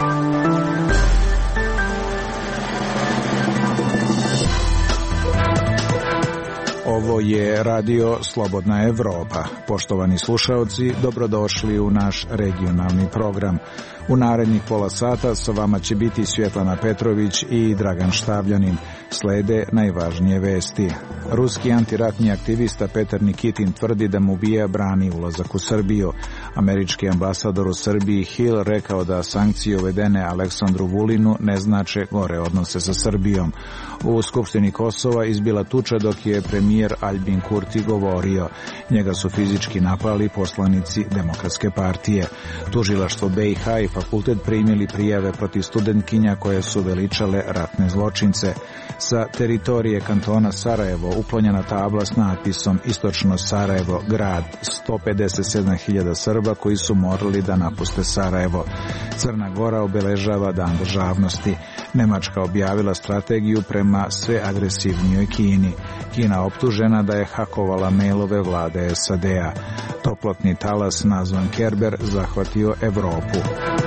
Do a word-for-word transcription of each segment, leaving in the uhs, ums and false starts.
Ovo je radio Slobodna Evropa. Poštovani slušaoci, dobrodošli u naš regionalni program. U narednih pola sata sa vama će biti Svjetlana Petrović i Dragan Štavljanin. Slede najvažnije vesti. Ruski antiratni aktivista Petar Nikitin tvrdi da mu B I A brani ulazak u Srbiju. Američki ambasador u Srbiji Hill rekao da sankcije uvedene Aleksandru Vulinu ne znače gore odnose sa Srbijom. U Skupštini Kosova izbila tuča dok je premijer Aljbin Kurti govorio. Njega su fizički napali poslanici Demokratske partije. Tužilaštvo B I H i fakultet primili prijave protiv studentkinja koje su veličale ratne zločince. Sa teritorije kantona Sarajevo uklonjena tabla s natpisom Istočno Sarajevo, grad, sto pedeset sedam hiljada Srba koji su morali da napuste Sarajevo. Crna Gora obeležava Dan državnosti. Nemačka objavila strategiju prema sve agresivnijoj Kini. Kina optužena da je hakovala mailove vlade S A D-a. Toplotni talas nazvan Kerber zahvatio Evropu.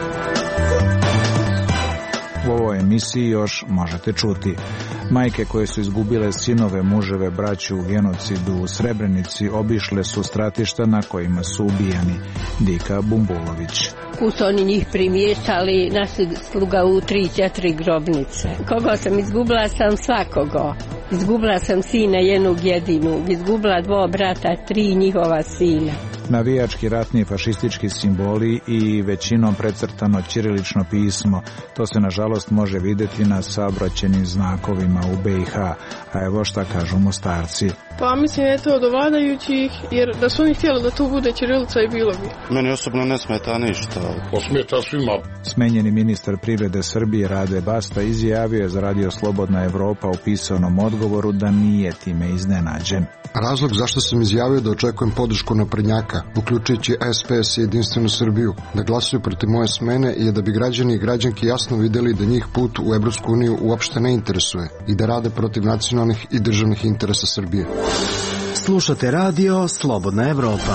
U ovoj emisiji još možete čuti. Majke koje su izgubile sinove, muževe, braću u genocidu u Srebrenici obišle su stratišta na kojima su ubijani. Dika Bumbulović. Kud su oni njih primještali, nasluga u tri, četiri grobnice. Koga sam izgubila, sam svakoga. Izgubila sam sina jednog jedinog, izgubila dva brata, tri njihova sina. Navijački ratni fašistički simboli i većinom precrtano ćirilično pismo. To se nažalost može vidjeti na saobraćajnim znakovima u B I H. A evo šta kažu Mostarci. Pa mislim je to do vladajućih, jer da su oni htjeli da tu bude ćirilica i bilo bi. Meni osobno ne smeta ništa. Osmeta svima. Smenjeni ministar privrede Srbije Rade Basta izjavio je za radio Slobodna Evropa u pisanom odgovoru da nije time iznenađen. Razlog zašto sam izjavio da očekujem podršku naprednjaka, uključujući S P S i Jedinstvenu Srbiju, da glasuju protiv moje smene je da bi građani i građanke jasno vidjeli da njih put u Evropsku uniju uopšte ne interesuje i da rade protiv nacionalnih i državnih interesa Srbije. Slušate radio Slobodna Evropa.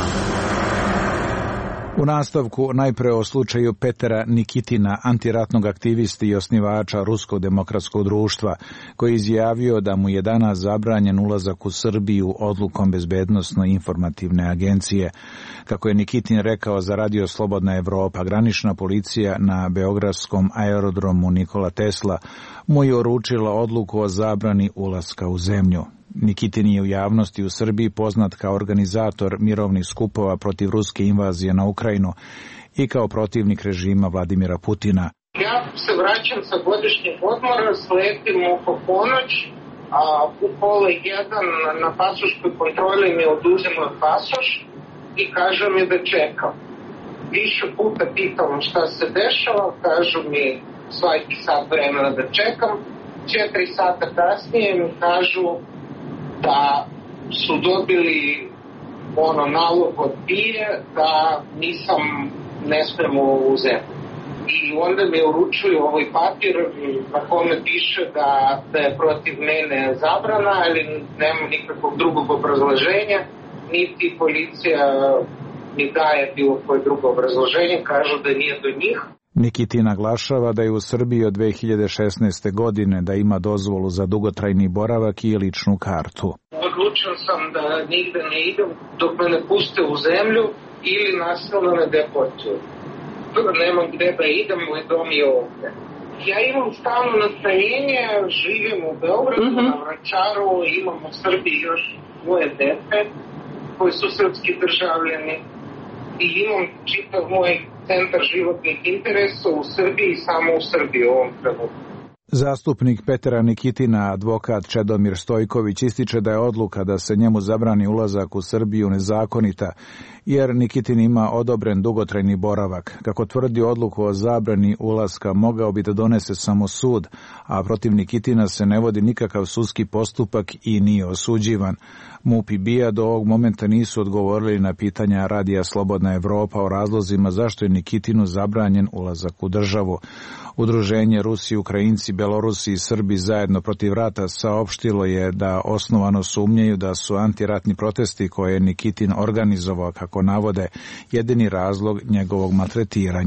U nastavku najpre o slučaju Petera Nikitina, antiratnog aktivisti i osnivača Ruskog demokratskog društva, koji je izjavio da mu je danas zabranjen ulazak u Srbiju odlukom Bezbednosno-informativne agencije. Kako je Nikitin rekao za radio Slobodna Evropa, granična policija na beogradskom aerodromu Nikola Tesla mu je uručila odluku o zabrani ulaska u zemlju. Nikitin je u javnosti u Srbiji poznat kao organizator mirovnih skupova protiv ruske invazije na Ukrajinu i kao protivnik režima Vladimira Putina. Ja se vraćam sa godišnjeg odmora, sletim oko ponoć, a u pola jedan na pasoškoj kontroli mi oduzimaju pasoš i kažu mi da čekam. Više puta pitam šta se dešava, kažu mi svaki sat vremena da čekam. Četiri sata kasnije mi kažu da su dobili ono nalog od B I A da nisam ne smem u zemlju. I onda mi uručuju ovaj papir na kome piše da, da je protiv mene zabrana, ali nema nikakvog drugog obrazloženja, niti policija mi daje bilo koje drugo obrazloženje, kažu da nije do njih. Nikitin naglašava da je u Srbiji od dve hiljade šesnaeste. godine da ima dozvolu za dugotrajni boravak i ličnu kartu. Odlučio sam da nigde ne idem dok me ne puste u zemlju ili nasilno me deportuju. Nemam gde da idem, moj dom je ovdje. Ja imam stalno nastajenje, živim u Beogradu, mm-hmm. na Vračaru, imam u Srbiji još moje dete koji su srpski državljani i imam čitav moj centar životnih interesa u Srbiji, samo u Srbiji u ovom trenutku. Zastupnik Petera Nikitina, advokat Čedomir Stojković, ističe da je odluka da se njemu zabrani ulazak u Srbiju nezakonita, jer Nikitin ima odobren dugotrajni boravak. Kako tvrdi, odluku o zabrani ulaska mogao bi da donese samo sud, a protiv Nikitina se ne vodi nikakav sudski postupak i nije osuđivan. MUP i B I A do ovog momenta nisu odgovorili na pitanja radija Slobodna Evropa o razlozima zašto je Nikitinu zabranjen ulazak u državu. Udruženje Rusi, Ukrajinci, Belorusi i Srbi zajedno protiv rata saopštilo je da osnovano sumnjaju da su antiratni protesti koje je Nikitin organizovao, kako navode, jedini razlog njegovog maltretiranja.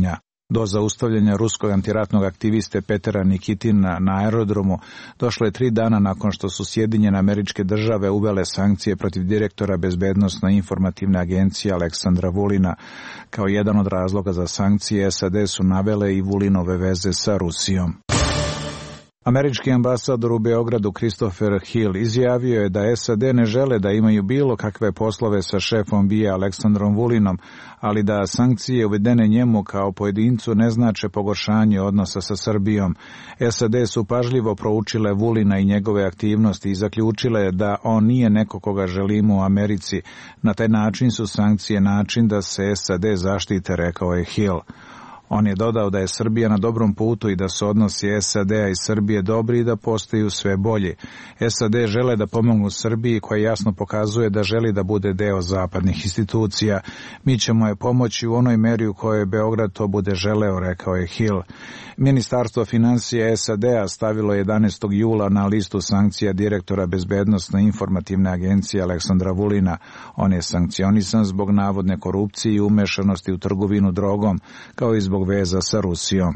Do zaustavljanja ruskog antiratnog aktiviste Petera Nikitina na aerodromu došlo je tri dana nakon što su Sjedinjene Američke Države uvele sankcije protiv direktora Bezbednosno-informativne agencije Aleksandra Vulina. Kao jedan od razloga za sankcije S A D su navele i Vulinove veze sa Rusijom. Američki ambasador u Beogradu Christopher Hill izjavio je da S A D ne žele da imaju bilo kakve poslove sa šefom B I A Aleksandrom Vulinom, ali da sankcije uvedene njemu kao pojedincu ne znače pogoršanje odnosa sa Srbijom. S A D su pažljivo proučile Vulina i njegove aktivnosti i zaključile da on nije neko koga želimo u Americi. Na taj način su sankcije način da se S A D zaštite, rekao je Hill. On je dodao da je Srbija na dobrom putu i da su odnosi S A D-a i Srbije dobri i da postaju sve bolji. S A D žele da pomognu Srbiji, koja jasno pokazuje da želi da bude deo zapadnih institucija. Mi ćemo je pomoći u onoj meri u kojoj Beograd to bude želeo, rekao je Hill. Ministarstvo finansija S A D-a stavilo jedanaestog jula na listu sankcija direktora Bezbednosno-informativne agencije Aleksandra Vulina. On je sankcionisan zbog navodne korupcije i umešanosti u trgovinu drogom, kao i zbog veza sa Rusijom.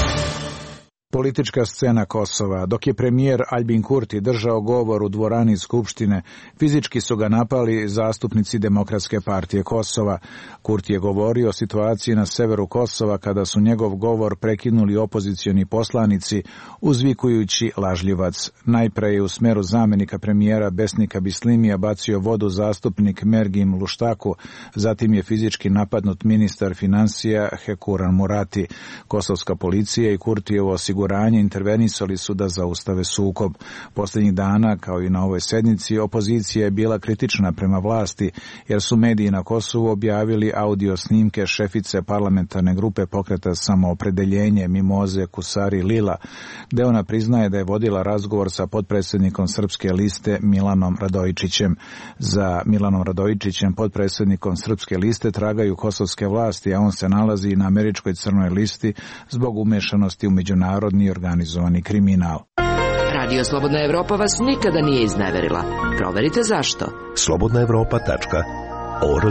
Politička scena Kosova. Dok je premijer Aljbin Kurti držao govor u dvorani Skupštine, fizički su ga napali zastupnici Demokratske partije Kosova. Kurti je govorio o situaciji na severu Kosova kada su njegov govor prekinuli opozicioni poslanici uzvikujući lažljivac. Najpre je u smeru zamenika premijera Besnika Bislimija bacio vodu zastupnik Mergim Luštaku, zatim je fizički napadnut ministar finansija Hekuran Murati. Kosovska policija i Kurtijevo osiguranje intervenisali su da zaustave sukob. Posljednjih dana, kao i na ovoj sednici, opozicija je bila kritična prema vlasti, jer su mediji na Kosovu objavili audio snimke šefice parlamentarne grupe pokreta Samoopredeljenje Mimoze Kusari Lila, gde ona priznaje da je vodila razgovor sa potpredsjednikom Srpske liste Milanom Radojičićem. Za Milanom Radojičićem, potpredsjednikom Srpske liste, tragaju kosovske vlasti, a on se nalazi na američkoj crnoj listi zbog umešanosti u međunarodni i organizovani kriminal. Radio Slobodna Evropa vas nikada nije izneverila. Proverite zašto. slobodna evropa tačka org.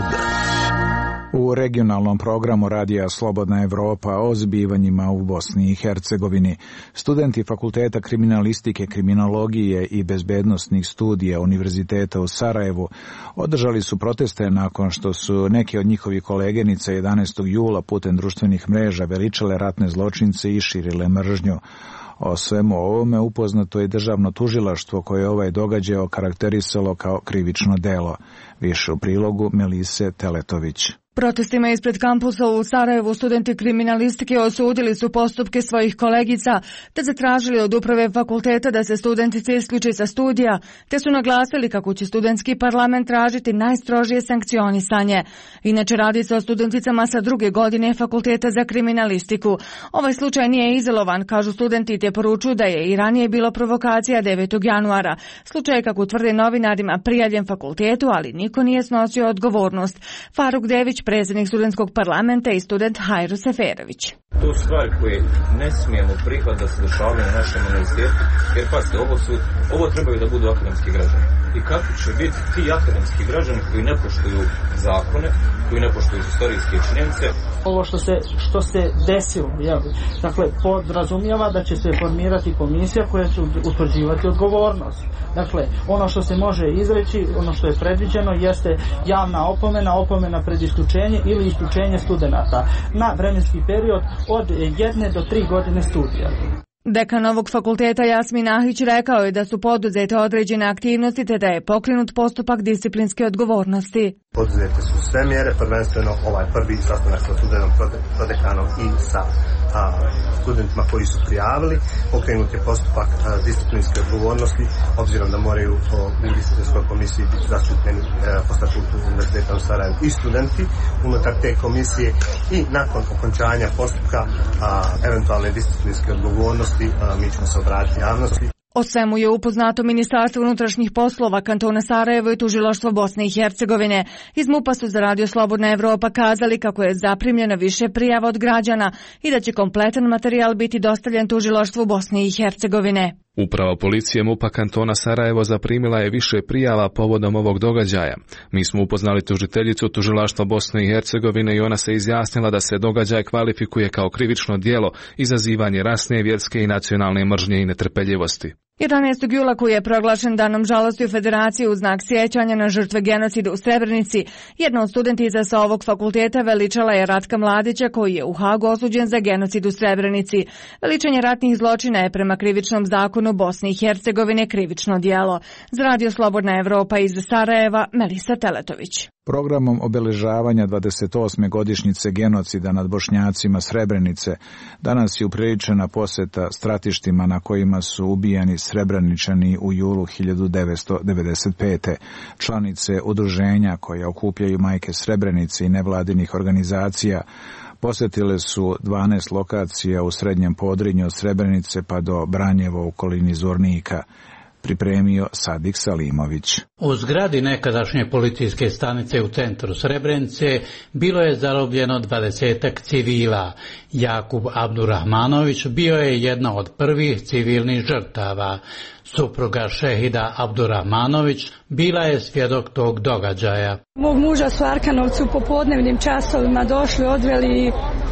U regionalnom programu Radija Slobodna Evropa o zbivanjima u Bosni i Hercegovini studenti Fakulteta kriminalistike, kriminologije i bezbednosnih studija Univerziteta u Sarajevu održali su proteste nakon što su neke od njihovih kolegenica jedanaestog jula putem društvenih mreža veličale ratne zločince i širile mržnju. O svemu ovome upoznato je državno tužilaštvo koje je ovaj događaj okarakterisalo kao krivično delo. Više u prilogu Melise Teletović. Protestima ispred kampusa u Sarajevu studenti kriminalistike osudili su postupke svojih kolegica te zatražili od uprave fakulteta da se studentice isključi sa studija, te su naglasili kako će studentski parlament tražiti najstrožije sankcionisanje. Inače radi se o studenticama sa druge godine fakulteta za kriminalistiku. Ovaj slučaj nije izolovan, kažu studenti, te poručuju da je i ranije bilo provokacija devetog januara. Slučaj, kako tvrde novinarima, prijavljen fakultetu, ali niko nije snosio odgovornost. Faruk Dević, predsjednik studentskog parlamenta, i student Hajro Seferović. To su stvari koje ne smijemo prihvatiti da se dešavaju na našem univerzitetu, jer pazite, ovo, su, ovo trebaju da budu akademski građani. I kako će biti ti akademski građani koji ne poštuju zakone, koji ne poštuju istorijske činjenice? Ovo što se, što se desilo, jel, dakle, podrazumijeva da će se formirati komisija koja će utvrđivati odgovornost. Dakle, ono što se može izreći, ono što je predviđeno, jeste javna opomena, opomena pred isključenje ili isključenje studenata na vremenski period od jedne do tri godine studija. Dekan ovog fakulteta Jasmin Ahić rekao je da su poduzete određene aktivnosti te da je pokrenut postupak disciplinske odgovornosti. Poduzete su sve mjere, prvenstveno ovaj prvi sastanak sa studentom prodekanom i sa a, studentima koji su prijavili. Pokrenut je postupak a, disciplinske odgovornosti, obzirom da moraju po, u disciplinskoj komisiji biti zastupljeni e, po statutu Univerziteta u Sarajevu i studenti unutar te komisije, i nakon okončanja postupka a, eventualne disciplinske odgovornosti a, mi ćemo se obratiti javnosti. O svemu je upoznato Ministarstvo unutrašnjih poslova kantona Sarajevo i tužilaštvo Bosne i Hercegovine. Iz MUP-a su za Radio Slobodna Evropa kazali kako je zaprimljeno više prijava od građana i da će kompletan materijal biti dostavljen tužilaštvu Bosne i Hercegovine. Uprava policije MUP-a kantona Sarajevo zaprimila je više prijava povodom ovog događaja. Mi smo upoznali tužiteljicu tužilaštva Bosne i Hercegovine i ona se izjasnila da se događaj kvalifikuje kao krivično djelo, izazivanje rasne, vjerske i nacionalne mržnje i netrpeljivosti. jedanaestog jula koji je proglašen danom žalosti u Federaciji u znak sjećanja na žrtve genocida u Srebrenici, jedna od studentica sa ovog fakulteta veličala je Ratka Mladića koji je u Hagu osuđen za genocid u Srebrenici. Veličanje ratnih zločina je prema krivičnom zakonu Bosne i Hercegovine krivično djelo. Za Radio Slobodna Evropa iz Sarajeva, Melisa Teletović. Programom obeležavanja dvadeset osme godišnjice genocida nad Bošnjacima Srebrenice danas je upriličena posjeta stratištima na kojima su ubijani Srebreničani u julu hiljadu devetsto devedeset pete. Članice udruženja koje okupljaju majke Srebrenice i nevladinih organizacija posjetile su dvanaest lokacija u srednjem Podrinju od Srebrenice pa do Branjeva u okolini Zvornika. Pripremio Sadik Salimović. U zgradi nekadašnje policijske stanice u centru Srebrenice bilo je zarobljeno dvadesetak civila. Jakub Abdurahmanović bio je jedna od prvih civilnih žrtava. Supruga šehida Abdurahmanović bila je svjedok tog događaja. Mog muža su Arkanovci u popodnevnim časovima došli, odveli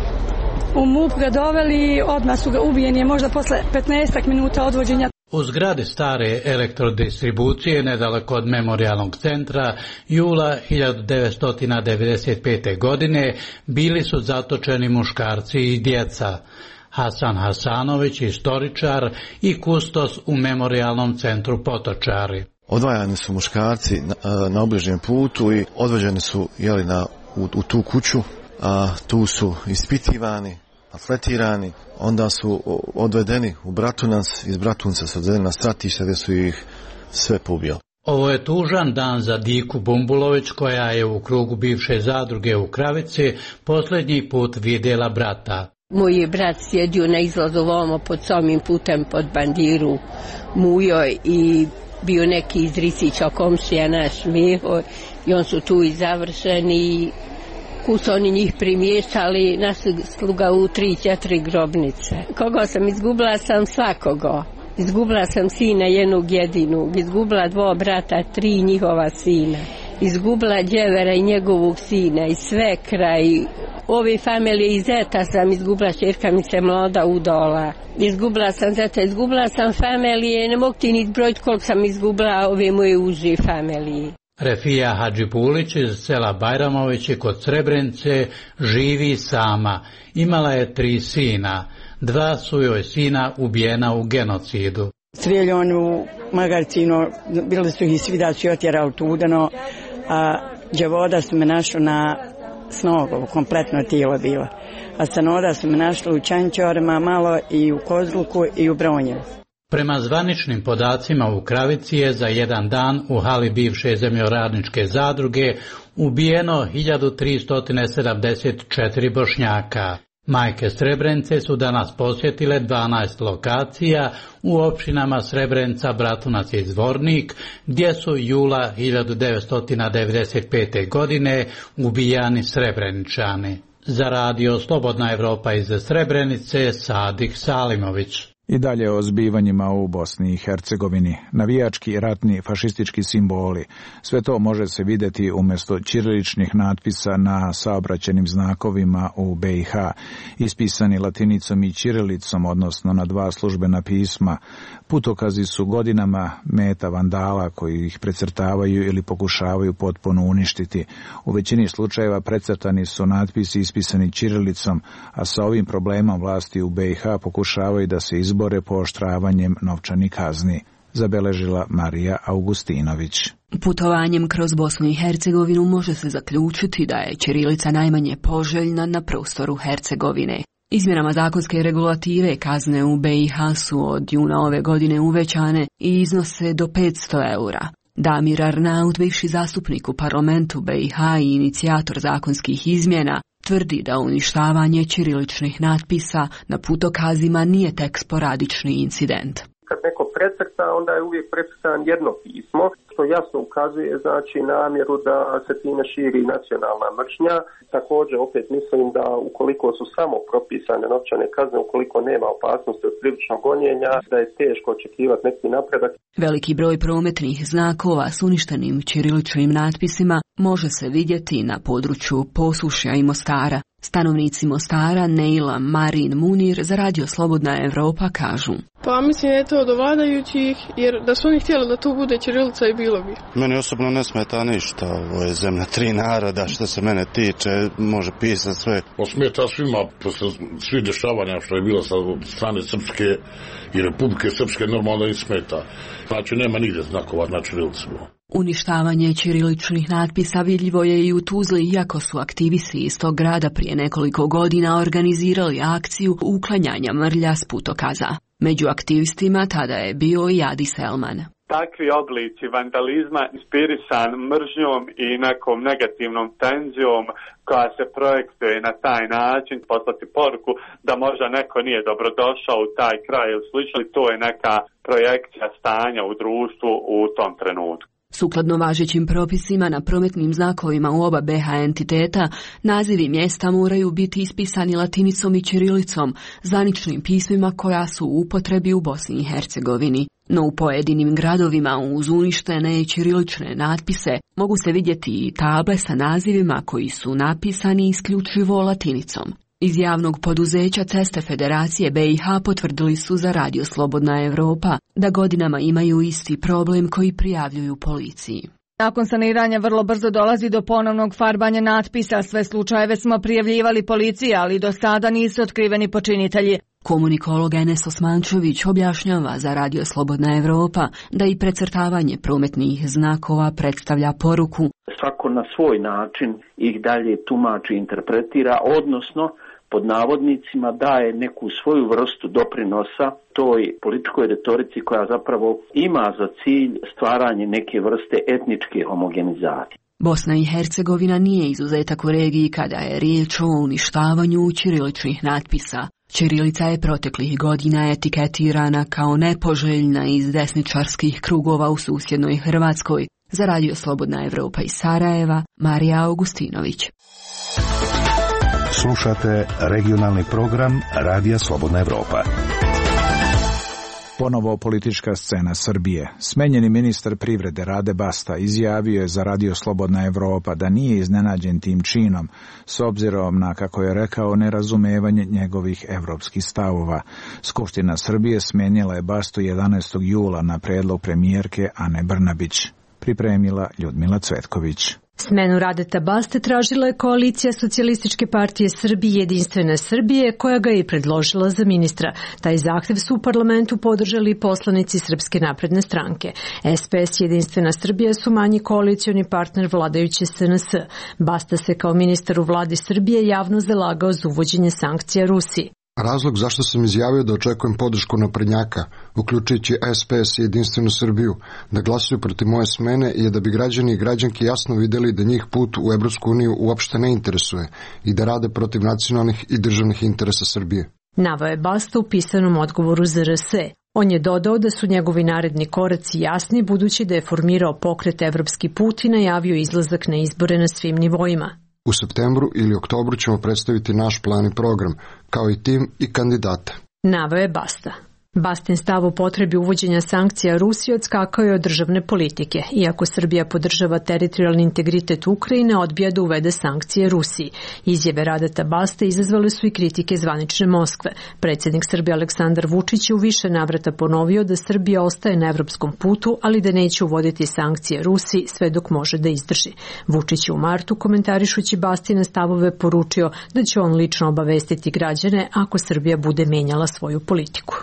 u MUP, ga doveli, odmah su ga ubijeni, možda posle petnaestak minuta odvođenja. U zgradi stare elektrodistribucije, nedaleko od memorijalnog centra, jula hiljadu devetsto devedeset pete. godine bili su zatočeni muškarci i djeca. Hasan Hasanović, istoričar i kustos u memorijalnom centru Potočari. Odvajani su muškarci na, na obližnjem putu i odvođeni su jeli, na, u, u tu kuću, a tu su ispitivani, atletirani, onda su odvedeni u Bratunac, iz Bratunca su odvedeni na stratište gdje su ih sve pobili. Ovo je tužan dan za Diku Bumbulović koja je u krugu bivše zadruge u Kravici posljednji put vidjela brata. Moj je brat sjedio na izlazu ovamo pod samim putem pod bandiru Mujoj i bio neki iz Risića komšija naš Miho i on su tu i završeni. Ku su oni njih primještali, naš sluga u tri, četiri grobnice. Koga sam izgubila sam svakoga. Izgubila sam sina jednog jedinog, izgubila dva brata, tri njihova sina. Izgubila djevera i njegovog sina i svekra i ove familije i zeta sam izgubila, čerka mi se mlada udala. Izgubila sam zeta, izgubila sam familije, ne mogu ti ni brojiti koliko sam izgubila ove moje uže familije. Refija Hadžipulić iz sela Bajramovići kod Srebrenice živi sama. Imala je tri sina. Dva su joj sina ubijena u genocidu. Strijeljani u Magarcinu, bili su ih svi da su otjerali tudano, a djevoda su me našli na Snogovu, kompletno tijelo bilo. A sanoda su me našli u Čančorima malo i u Kozluku i u Bronjevu. Prema zvaničnim podacima u Kravici je za jedan dan u hali bivše zemljoradničke zadruge ubijeno hiljadu tristo sedamdeset četiri Bošnjaka. Majke Srebrenice su danas posjetile dvanaest lokacija u općinama Srebrenica, Bratunac i Zvornik, gdje su jula hiljadu devetsto devedeset pete. godine ubijani Srebreničani. Za Radio Slobodna Evropa iz Srebrenice, Sadik Salimović. I dalje o zbivanjima u Bosni i Hercegovini. Navijački, ratni, fašistički simboli. Sve to može se vidjeti umjesto ćiriličnih natpisa na saobraćenim znakovima u B i H, ispisani latinicom i ćirilicom, odnosno na dva službena pisma. Putokazi su godinama meta vandala koji ih precrtavaju ili pokušavaju potpuno uništiti. U većini slučajeva precrtani su natpisi ispisani ćirilicom, a sa ovim problemom vlasti u B i H pokušavaju da se izbore pooštravanjem novčanih kazni, zabeležila Marija Augustinović. Putovanjem kroz Bosnu i Hercegovinu može se zaključiti da je ćirilica najmanje poželjna na prostoru Hercegovine. Izmjenama zakonske regulative kazne u B i H su od juna ove godine uvećane i iznose do petsto eura. Damir Arnaut, bivši zastupnik u parlamentu B i H i inicijator zakonskih izmjena, tvrdi da uništavanje ćiriličnih natpisa na putokazima nije tek sporadični incident. Kad neko precrta, onda je uvijek precrtan jedno pismo, što jasno ukazuje znači namjeru da se time širi nacionalna mržnja. Također opet mislim da ukoliko su samo propisane novčane kazne, ukoliko nema opasnosti od krivičnog gonjenja, da je teško očekivati neki napredak. Veliki broj prometnih znakova s uništenim ćiriličnim natpisima može se vidjeti na području Posušja i Mostara. Stanovnici Mostara, Neila, Marin, Munir za Radio Slobodna Evropa kažu: Pa mislim da je to do vladajućih, jer da su oni htjeli da to bude ćirilica i bilo bi. Meni osobno ne smeta ništa, ovo je zemlja tri naroda, što se mene tiče, može pisati sve. Osmeta svima, posle svih dešavanja što je bilo sa strane Srpske i Republike Srpske, normalno im smeta. Znači nema nigdje znakova na ćirilicu. Uništavanje ćiriličnih natpisa vidljivo je i u Tuzli, iako su aktivisti iz tog grada prije nekoliko godina organizirali akciju uklanjanja mrlja s putokaza. Među aktivistima tada je bio i Adi Selman. Takvi oblici vandalizma inspirisan mržnjom i nekom negativnom tenzijom koja se projektuje na taj način, poslati poruku da možda neko nije dobrodošao u taj kraj ili slično, to je neka projekcija stanja u društvu u tom trenutku. Sukladno važećim propisima na prometnim znakovima u oba be ha entiteta, nazivi mjesta moraju biti ispisani latinicom i ćirilicom, zvaničnim pismima koja su u upotrebi u Bosni i Hercegovini. No u pojedinim gradovima uz uništene i ćirilične natpise mogu se vidjeti i table sa nazivima koji su napisani isključivo latinicom. Iz javnog poduzeća Ceste Federacije be i ha potvrdili su za Radio Slobodna Evropa da godinama imaju isti problem koji prijavljuju policiji. Nakon saniranja vrlo brzo dolazi do ponovnog farbanja natpisa. Sve slučajeve smo prijavljivali policiji, ali do sada nisu otkriveni počinitelji. Komunikolog Enes Osmančević objašnjava za Radio Slobodna Evropa da i precrtavanje prometnih znakova predstavlja poruku. Svako na svoj način ih dalje tumači, interpretira, odnosno pod navodnicima daje neku svoju vrstu doprinosa toj političkoj retorici koja zapravo ima za cilj stvaranje neke vrste etničke homogenizacije. Bosna i Hercegovina nije izuzetak u regiji kada je riječ o uništavanju ćiriličnih natpisa. Ćirilica je proteklih godina etiketirana kao nepoželjna iz desničarskih krugova u susjednoj Hrvatskoj. Za Radio Slobodna Evropa iz Sarajeva, Marija Augustinović. Slušate regionalni program Radija Slobodna Evropa. Ponovo politička scena Srbije. Smenjeni ministar privrede Rade Basta izjavio je za Radio Slobodna Evropa da nije iznenađen tim činom, s obzirom na, kako je rekao, nerazumevanje njegovih evropskih stavova. Skupština Srbije smenjila je Bastu jedanaestog jula na predlog premijerke Ane Brnabić. Pripremila Ljudmila Cvetković. Smenu Radeta Baste tražila je koalicija Socijalističke partije Srbije i Jedinstvene Srbije, koja ga je i predložila za ministra. Taj zahtjev su u parlamentu podržali poslanici Srpske napredne stranke. es pe es i Jedinstvena Srbija su manji koalicioni partner vladajuće es en es. Basta se kao ministar u vladi Srbije javno zalagao za uvođenje sankcija Rusiji. Razlog zašto sam izjavio da očekujem podršku naprednjaka, uključujući es pe es i Jedinstvenu Srbiju, da glasuju protiv moje smene je da bi građani i građanke jasno vidjeli da njih put u Evropsku uniju uopšte ne interesuje i da rade protiv nacionalnih i državnih interesa Srbije. Naveo je Basta u pisanom odgovoru za er es e. On je dodao da su njegovi naredni koraci jasni, budući da je formirao pokret Evropski put i najavio izlazak na izbore na svim nivoima. U septembru ili oktobru ćemo predstaviti naš plan i program, kao i tim i kandidate. Naveo je Basta. Bastin stav o potrebi uvođenja sankcija Rusiji odskakao je od državne politike. Iako Srbija podržava teritorijalni integritet Ukrajine, odbija da uvede sankcije Rusiji. Izjave Radeta Baste izazvale su i kritike zvanične Moskve. Predsjednik Srbije Aleksandar Vučić je u više navrata ponovio da Srbija ostaje na evropskom putu, ali da neće uvoditi sankcije Rusiji sve dok može da izdrži. Vučić je u martu, komentarišući Bastine stavove, poručio da će on lično obavestiti građane ako Srbija bude menjala svoju politiku.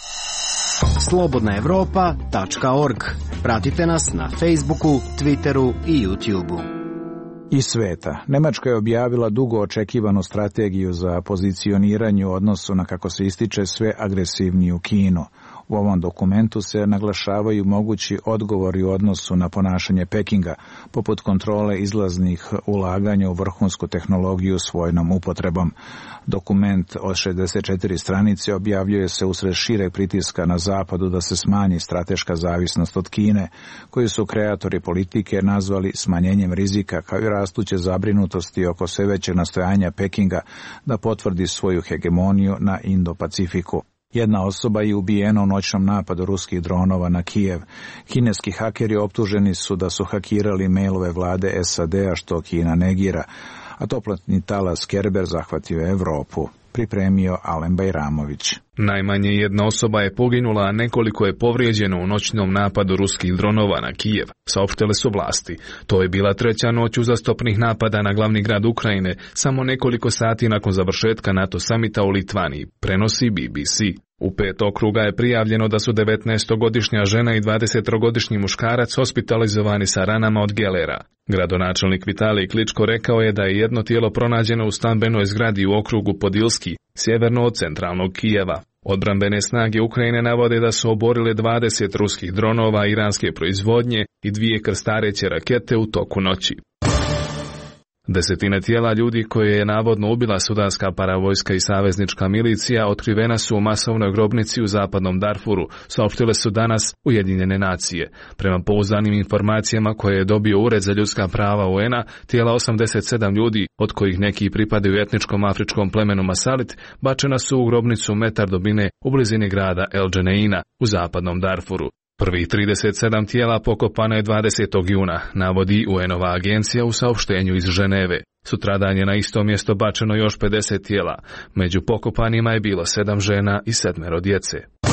slobodna evropa tačka org. Pratite nas na Facebooku, Twitteru i YouTubeu. Iz sveta. Nemačka je objavila dugo očekivanu strategiju za pozicioniranje u odnosu na, kako se ističe, sve agresivniju Kinu. U ovom dokumentu se naglašavaju mogući odgovori u odnosu na ponašanje Pekinga, poput kontrole izlaznih ulaganja u vrhunsku tehnologiju s vojnom upotrebom. Dokument od šezdeset četiri stranice objavljuje se usred šireg pritiska na zapadu da se smanji strateška zavisnost od Kine, koju su kreatori politike nazvali smanjenjem rizika, kao i rastuće zabrinutosti oko sve većeg nastojanja Pekinga da potvrdi svoju hegemoniju na Indo-Pacifiku. Jedna osoba je ubijena u noćnom napadu ruskih dronova na Kijev. Kineski hakeri optuženi su da su hakirali mailove vlade S A D-a, što Kina negira, a toplotni talas Kerber zahvatio Evropu. Pripremio Alen Bajramović. Najmanje jedna osoba je poginula, a nekoliko je povrijeđeno u noćnom napadu ruskih dronova na Kijev, saopštile su vlasti. To je bila treća noć uzastopnih napada na glavni grad Ukrajine, samo nekoliko sati nakon završetka NATO samita u Litvaniji, prenosi B B C. U pet okruga je prijavljeno da su devetnaestogodišnja žena i dvadesettrogodišnji muškarac hospitalizovani sa ranama od gelera. Gradonačelnik Vitalij Kličko rekao je da je jedno tijelo pronađeno u stambenoj zgradi u okrugu Podilski, sjeverno od centralnog Kijeva. Odbrambene snage Ukrajine navode da su oborile dvadeset ruskih dronova iranske proizvodnje i dvije krstareće rakete u toku noći. Desetine tijela ljudi koje je navodno ubila sudanska paravojska i saveznička milicija otkrivena su u masovnoj grobnici u zapadnom Darfuru, saopštile su danas Ujedinjene nacije. Prema pouzdanim informacijama koje je dobio Ured za ljudska prava U N A, tijela osamdeset sedam ljudi, od kojih neki pripadaju etničkom afričkom plemenu Masalit, bačena su u grobnicu metar dubine u blizini grada El Dženeina u zapadnom Darfuru. Prvih trideset sedam tijela pokopano je dvadesetog juna, navodi U N-ova agencija u saopštenju iz Ženeve. Sutradan je na isto mjesto bačeno još pedeset tijela. Među pokopanima je bilo sedam žena i sedmero djece.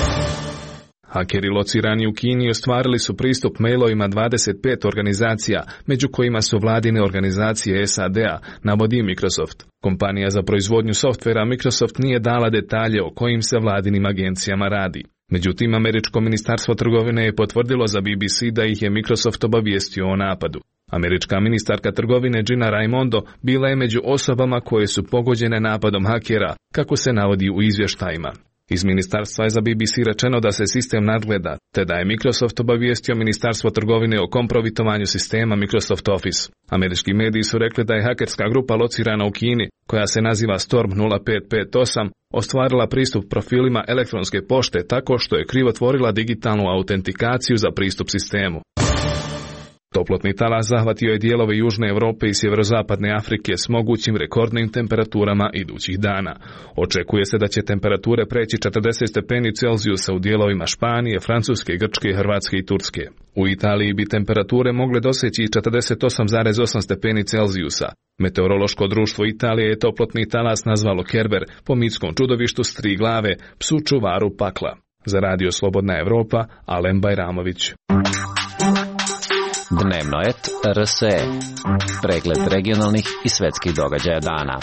Hakeri locirani u Kini ostvarili su pristup mailovima dvadeset pet organizacija, među kojima su vladine organizacije S A D-a, navodi Microsoft. Kompanija za proizvodnju softvera Microsoft nije dala detalje o kojim se vladinim agencijama radi. Međutim, Američko ministarstvo trgovine je potvrdilo za B B C da ih je Microsoft obavijestio o napadu. Američka ministarka trgovine Gina Raimondo bila je među osobama koje su pogođene napadom hakera, kako se navodi u izvještajima. Iz ministarstva je za B B C rečeno da se sistem nadgleda, te da je Microsoft obavijestio Ministarstvo trgovine o kompromitovanju sistema Microsoft Office. Američki mediji su rekli da je hakerska grupa locirana u Kini, koja se naziva Storm nula pet pet osam, ostvarila pristup profilima elektronske pošte tako što je krivotvorila digitalnu autentikaciju za pristup sistemu. Toplotni talas zahvatio je dijelove Južne Europe i sjeverozapadne Afrike s mogućim rekordnim temperaturama idućih dana. Očekuje se da će temperature preći četrdeset stepeni Celzijusa u dijelovima Španije, Francuske, Grčke, Hrvatske i Turske. U Italiji bi temperature mogle doseći četrdeset osam zarez osam stepeni Celzijusa. Meteorološko društvo Italije je toplotni talas nazvalo Kerber, po mitskom čudovištu s tri glave, psu čuvaru pakla. Za Radio Slobodna Evropa, Alen Bajramović. Dnevno et R S E. Pregled regionalnih i svetskih događaja dana.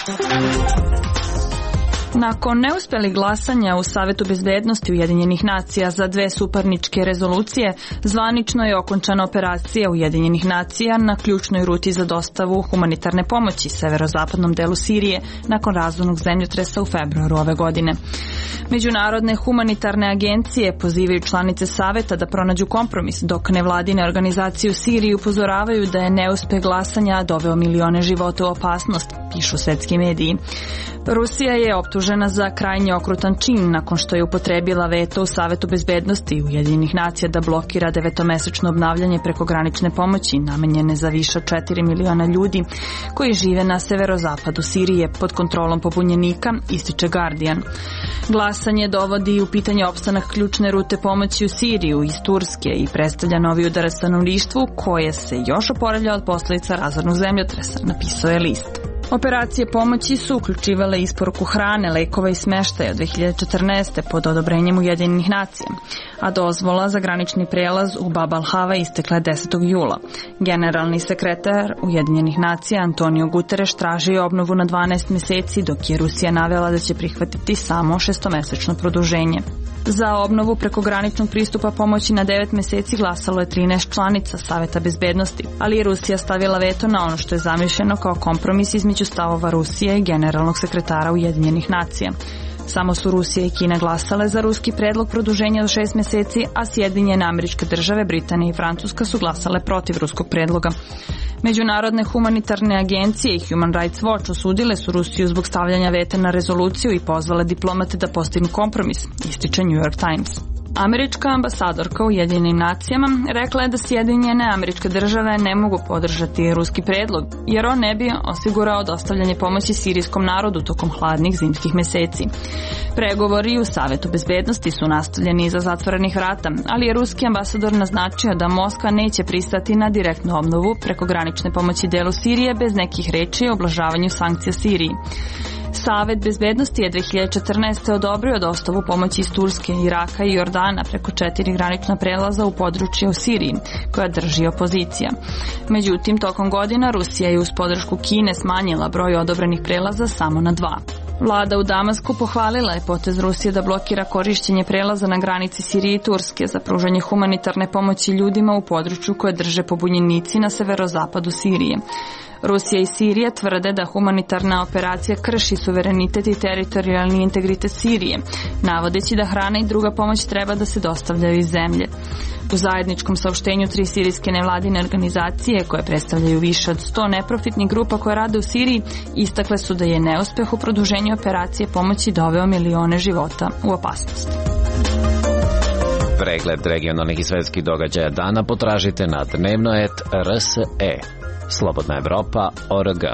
Nakon neuspjelih glasanja u Savetu bezbednosti Ujedinjenih nacija za dve suparničke rezolucije, zvanično je okončana operacija Ujedinjenih nacija na ključnoj ruti za dostavu humanitarne pomoći severozapadnom delu Sirije nakon razornog zemljotresa u februaru ove godine. Međunarodne humanitarne agencije pozivaju članice Saveta da pronađu kompromis, dok nevladine organizacije u Siriji upozoravaju da je neuspeh glasanja doveo milione života u opasnost, pišu svetski mediji. Rusija je optužena za krajnje okrutan čin nakon što je upotrebila veto u Savetu bezbednosti Ujedinjenih nacija da blokira devetomesečno obnavljanje prekogranične pomoći namenjene za više od četiri miliona ljudi koji žive na severozapadu Sirije pod kontrolom pobunjenika, ističe Guardian. Glasanje dovodi u pitanje opstanak ključne rute pomoći u Siriju iz Turske i predstavlja novi udarac stanovništvu koje se još oporavlja od posljedica razornog zemljotresa, napisao je list. Operacije pomoći su uključivale isporuku hrane, lekova i smještaja od dve hiljade četrnaeste. pod odobrenjem Ujedinjenih nacija, a dozvola za granični prijelaz u Bab al-Hava istekla je desetog jula. Generalni sekretar Ujedinjenih nacija Antonio Guterres tražio obnovu na dvanaest mjeseci, dok je Rusija navela da će prihvatiti samo šestomesečno produženje. Za obnovu prekograničnog pristupa pomoći na devet mjeseci glasalo je trinaest članica Saveta bezbednosti, ali je Rusija stavila veto na ono što je zamišljeno kao kompromis između stavova Rusije i generalnog sekretara Ujedinjenih nacija. Samo su Rusija i Kina glasale za ruski predlog produženja od šest mjeseci, a Sjedinjene Američke Države, Britanija i Francuska su glasale protiv ruskog predloga. Međunarodne humanitarne agencije i Human Rights Watch osudile su Rusiju zbog stavljanja veta na rezoluciju i pozvale diplomate da postignu kompromis, ističe New York Times. Američka ambasadorka u Ujedinjenim nacijama rekla je da Sjedinjene Američke Države ne mogu podržati ruski predlog, jer on ne bi osigurao dostavljanje pomoći sirijskom narodu tokom hladnih zimskih mjeseci. Pregovori u Savetu bezbednosti su nastavljeni iza zatvorenih vrata, ali je ruski ambasador naznačio da Moskva neće pristati na direktnu obnovu prekogranične pomoći delu Sirije bez nekih reči o oblažavanju sankcija Siriji. Savet bezbednosti je dvije hiljade četrnaeste. odobrio dostavu pomoći iz Turske, Iraka i Jordana preko četiri granična prelaza u područje u Siriji, koja drži opozicija. Međutim, tokom godina Rusija je uz podršku Kine smanjila broj odobrenih prelaza samo na dva. Vlada u Damasku pohvalila je potez Rusije da blokira korištenje prelaza na granici Sirije i Turske za pružanje humanitarne pomoći ljudima u području koje drže pobunjenici na severozapadu Sirije. Rusija i Sirija tvrde da humanitarna operacija krši suverenitet i teritorijalni integritet Sirije, navodeći da hrana i druga pomoć treba da se dostavljaju iz zemlje. U zajedničkom saopštenju tri sirijske nevladine organizacije, koje predstavljaju više od sto neprofitnih grupa koje rade u Siriji, istakle su da je neuspeh u produženju operacije pomoći doveo milione života u opasnost. Pregled regionalnih i svetskih događaja dana potražite na dnevno et er es e. Slobodna Evropa точка org.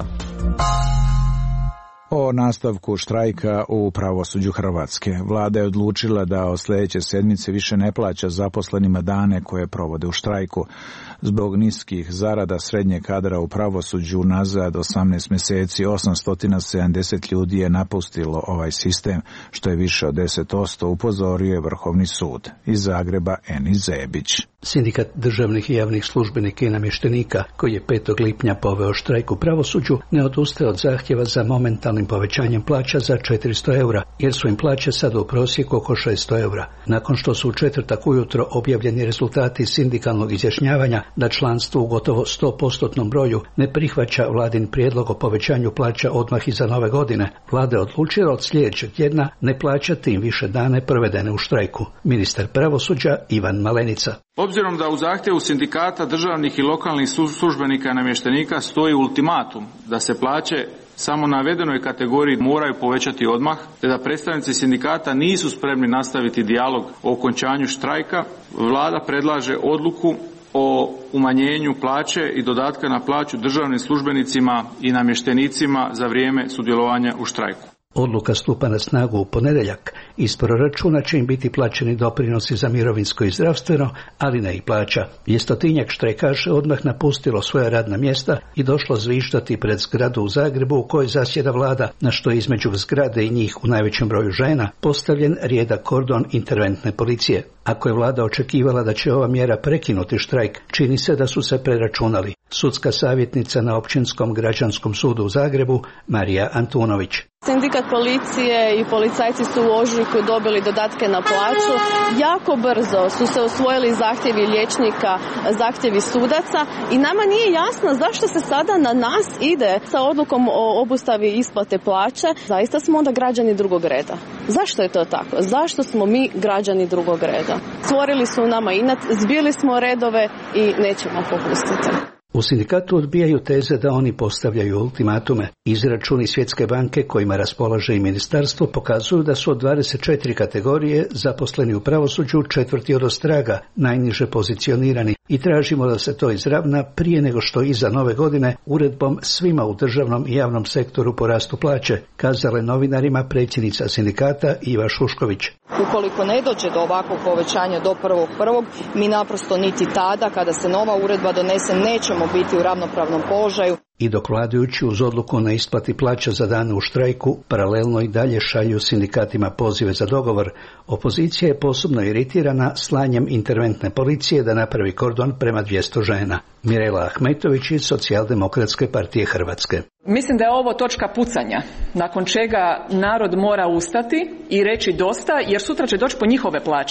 O nastavku štrajka u pravosuđu Hrvatske. Vlada je odlučila da od sljedeće sedmice više ne plaća zaposlenima dane koje provode u štrajku. Zbog niskih zarada srednjeg kadra u pravosuđu nazad osamnaest mjeseci osamsto sedamdeset ljudi je napustilo ovaj sistem, što je više od deset posto, upozorio je Vrhovni sud. Iz Zagreba Enis Zebić. Sindikat državnih i javnih službenika i namještenika, koji je petog lipnja poveo štrajk u pravosuđu, ne odustaje od zahtjeva za momentalnim povećanjem plaća za četiristo eura, jer su im plaće sada u prosjeku oko šesto eura. Nakon što su u četvrtak ujutro objavljeni rezultati sindikalnog izjašnjavanja da članstvo u gotovo sto posto broju ne prihvaća vladin prijedlog o povećanju plaća odmah iza nove godine, vlada je odlučila od sljedećeg tjedna ne plaćati im više dane provedene u štrajku. Ministar pravosuđa Ivan Malenica. Obzirom da u zahtjevu sindikata državnih i lokalnih službenika i namještenika stoji ultimatum da se plaće samo navedenoj kategoriji moraju povećati odmah, te da predstavnici sindikata nisu spremni nastaviti dijalog o okončanju štrajka, vlada predlaže odluku o umanjenju plaće i dodatka na plaću državnim službenicima i namještenicima za vrijeme sudjelovanja u štrajku. Odluka stupa na snagu u ponedjeljak. Iz proračuna će im biti plaćeni doprinosi za mirovinsko i zdravstveno, ali ne i plaća. Je stotinjak štrajkaša odmah napustilo svoja radna mjesta i došlo zvištati pred zgradu u Zagrebu u kojoj zasjeda vlada, na što je između zgrade i njih u najvećem broju žena postavljen rijedak kordon interventne policije. Ako je vlada očekivala da će ova mjera prekinuti štrajk, čini se da su se preračunali. Sudska savjetnica na Općinskom građanskom sudu u Zagrebu, Marija Antunović. Sindikat policije i policajci su u ožujku dobili dodatke na plaću. Jako brzo su se usvojili zahtjevi liječnika, zahtjevi sudaca i nama nije jasno zašto se sada na nas ide sa odlukom o obustavi isplate plaće. Zaista smo onda građani drugog reda. Zašto je to tako? Zašto smo mi građani drugog reda? Stvorili su nama inat, zbili smo redove i nećemo popustiti. U sindikatu odbijaju teze da oni postavljaju ultimatume. Izračuni Svjetske banke kojima raspolaže i ministarstvo pokazuju da su od dvadeset četiri kategorije zaposleni u pravosuđu četvrti odostraga, najniže pozicionirani, i tražimo da se to izravna prije nego što iza nove godine uredbom svima u državnom i javnom sektoru porastu plaće, kazala novinarima predsjednica sindikata Iva Šušković. Ukoliko ne dođe do ovakvog povećanja do prvog prvog, mi naprosto niti tada, kada se nova uredba donese, nećemo biti u ravnopravnom položaju. I dok vladajući uz odluku na isplati plaća za dane u štrajku paralelno i dalje šalju sindikatima pozive za dogovor, opozicija je posebno iritirana slanjem interventne policije da napravi kordon prema dvjesto žena. Mirela Ahmetović iz Socijaldemokratske partije Hrvatske. Mislim da je ovo točka pucanja, nakon čega narod mora ustati i reći dosta, jer sutra će doći po njihove plaće.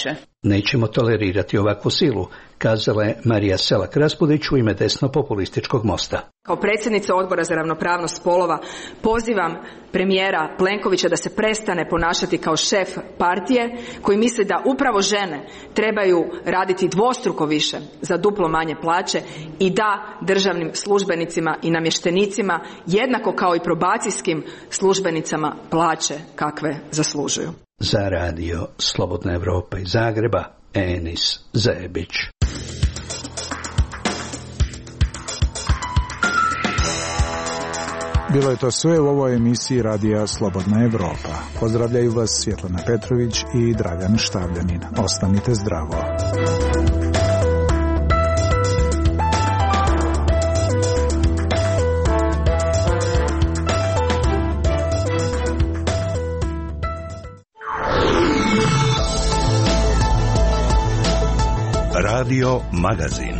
Nećemo tolerirati ovakvu silu, kazala je Marija Selak-Raspudić u ime desno-populističkog Mosta. Kao predsjednica Odbora za ravnopravnost spolova pozivam premijera Plenkovića da se prestane ponašati kao šef partije koji misli da upravo žene trebaju raditi dvostruko više za duplo manje plaće i da državnim službenicima i namještenicima jednako kao i probacijskim službenicama plaće kakve zaslužuju. Za radio Slobodna Evropa iz Zagreba, Enis Zebić. Bilo je to sve u ovoj emisiji radija Slobodna Evropa. Pozdravljaju vas Svjetlana Petrović i Dragan Štavljanin. Ostanite zdravo. Radio Magazin.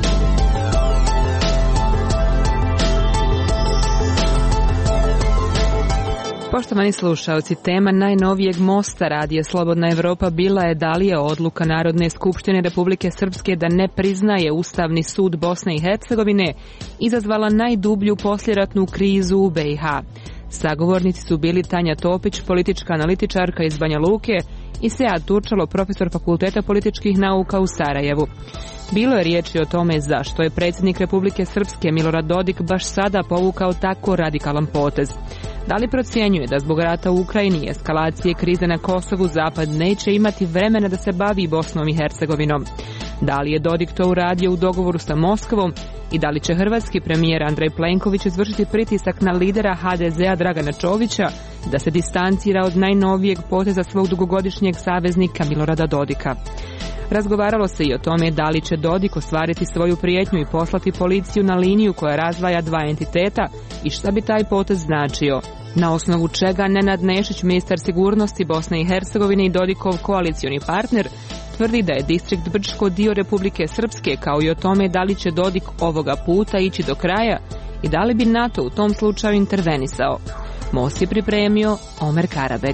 Poštovani slušaoci, tema najnovijeg mosta radija Slobodna Evropa bila je da li je odluka Narodne skupštine Republike Srpske da ne priznaje Ustavni sud Bosne i Hercegovine izazvala najdublju posljeratnu krizu u be i ha. Sagovornici su bili Tanja Topić, politička analitičarka iz Banja Luke, i Sead Turčalo, profesor Fakulteta političkih nauka u Sarajevu. Bilo je riječi o tome zašto je predsjednik Republike Srpske Milorad Dodik baš sada povukao tako radikalan potez. Da li procjenjuje da zbog rata u Ukrajini i eskalacije krize na Kosovu Zapad neće imati vremena da se bavi Bosnom i Hercegovinom? Da li je Dodik to uradio u dogovoru sa Moskvom i da li će hrvatski premijer Andrej Plenković izvršiti pritisak na lidera ha de zea Dragana Čovića da se distancira od najnovijeg poteza svog dugogodišnjeg saveznika Milorada Dodika? Razgovaralo se i o tome da li će Dodik ostvariti svoju prijetnju i poslati policiju na liniju koja razdvaja dva entiteta i šta bi taj potez značio. Na osnovu čega Nenad Nešić, ministar sigurnosti Bosne i Hercegovine i Dodikov koalicioni partner, tvrdi da je distrikt Brčko dio Republike Srpske, kao i o tome da li će Dodik ovoga puta ići do kraja i da li bi NATO u tom slučaju intervenisao. Most je pripremio Omer Karabeg.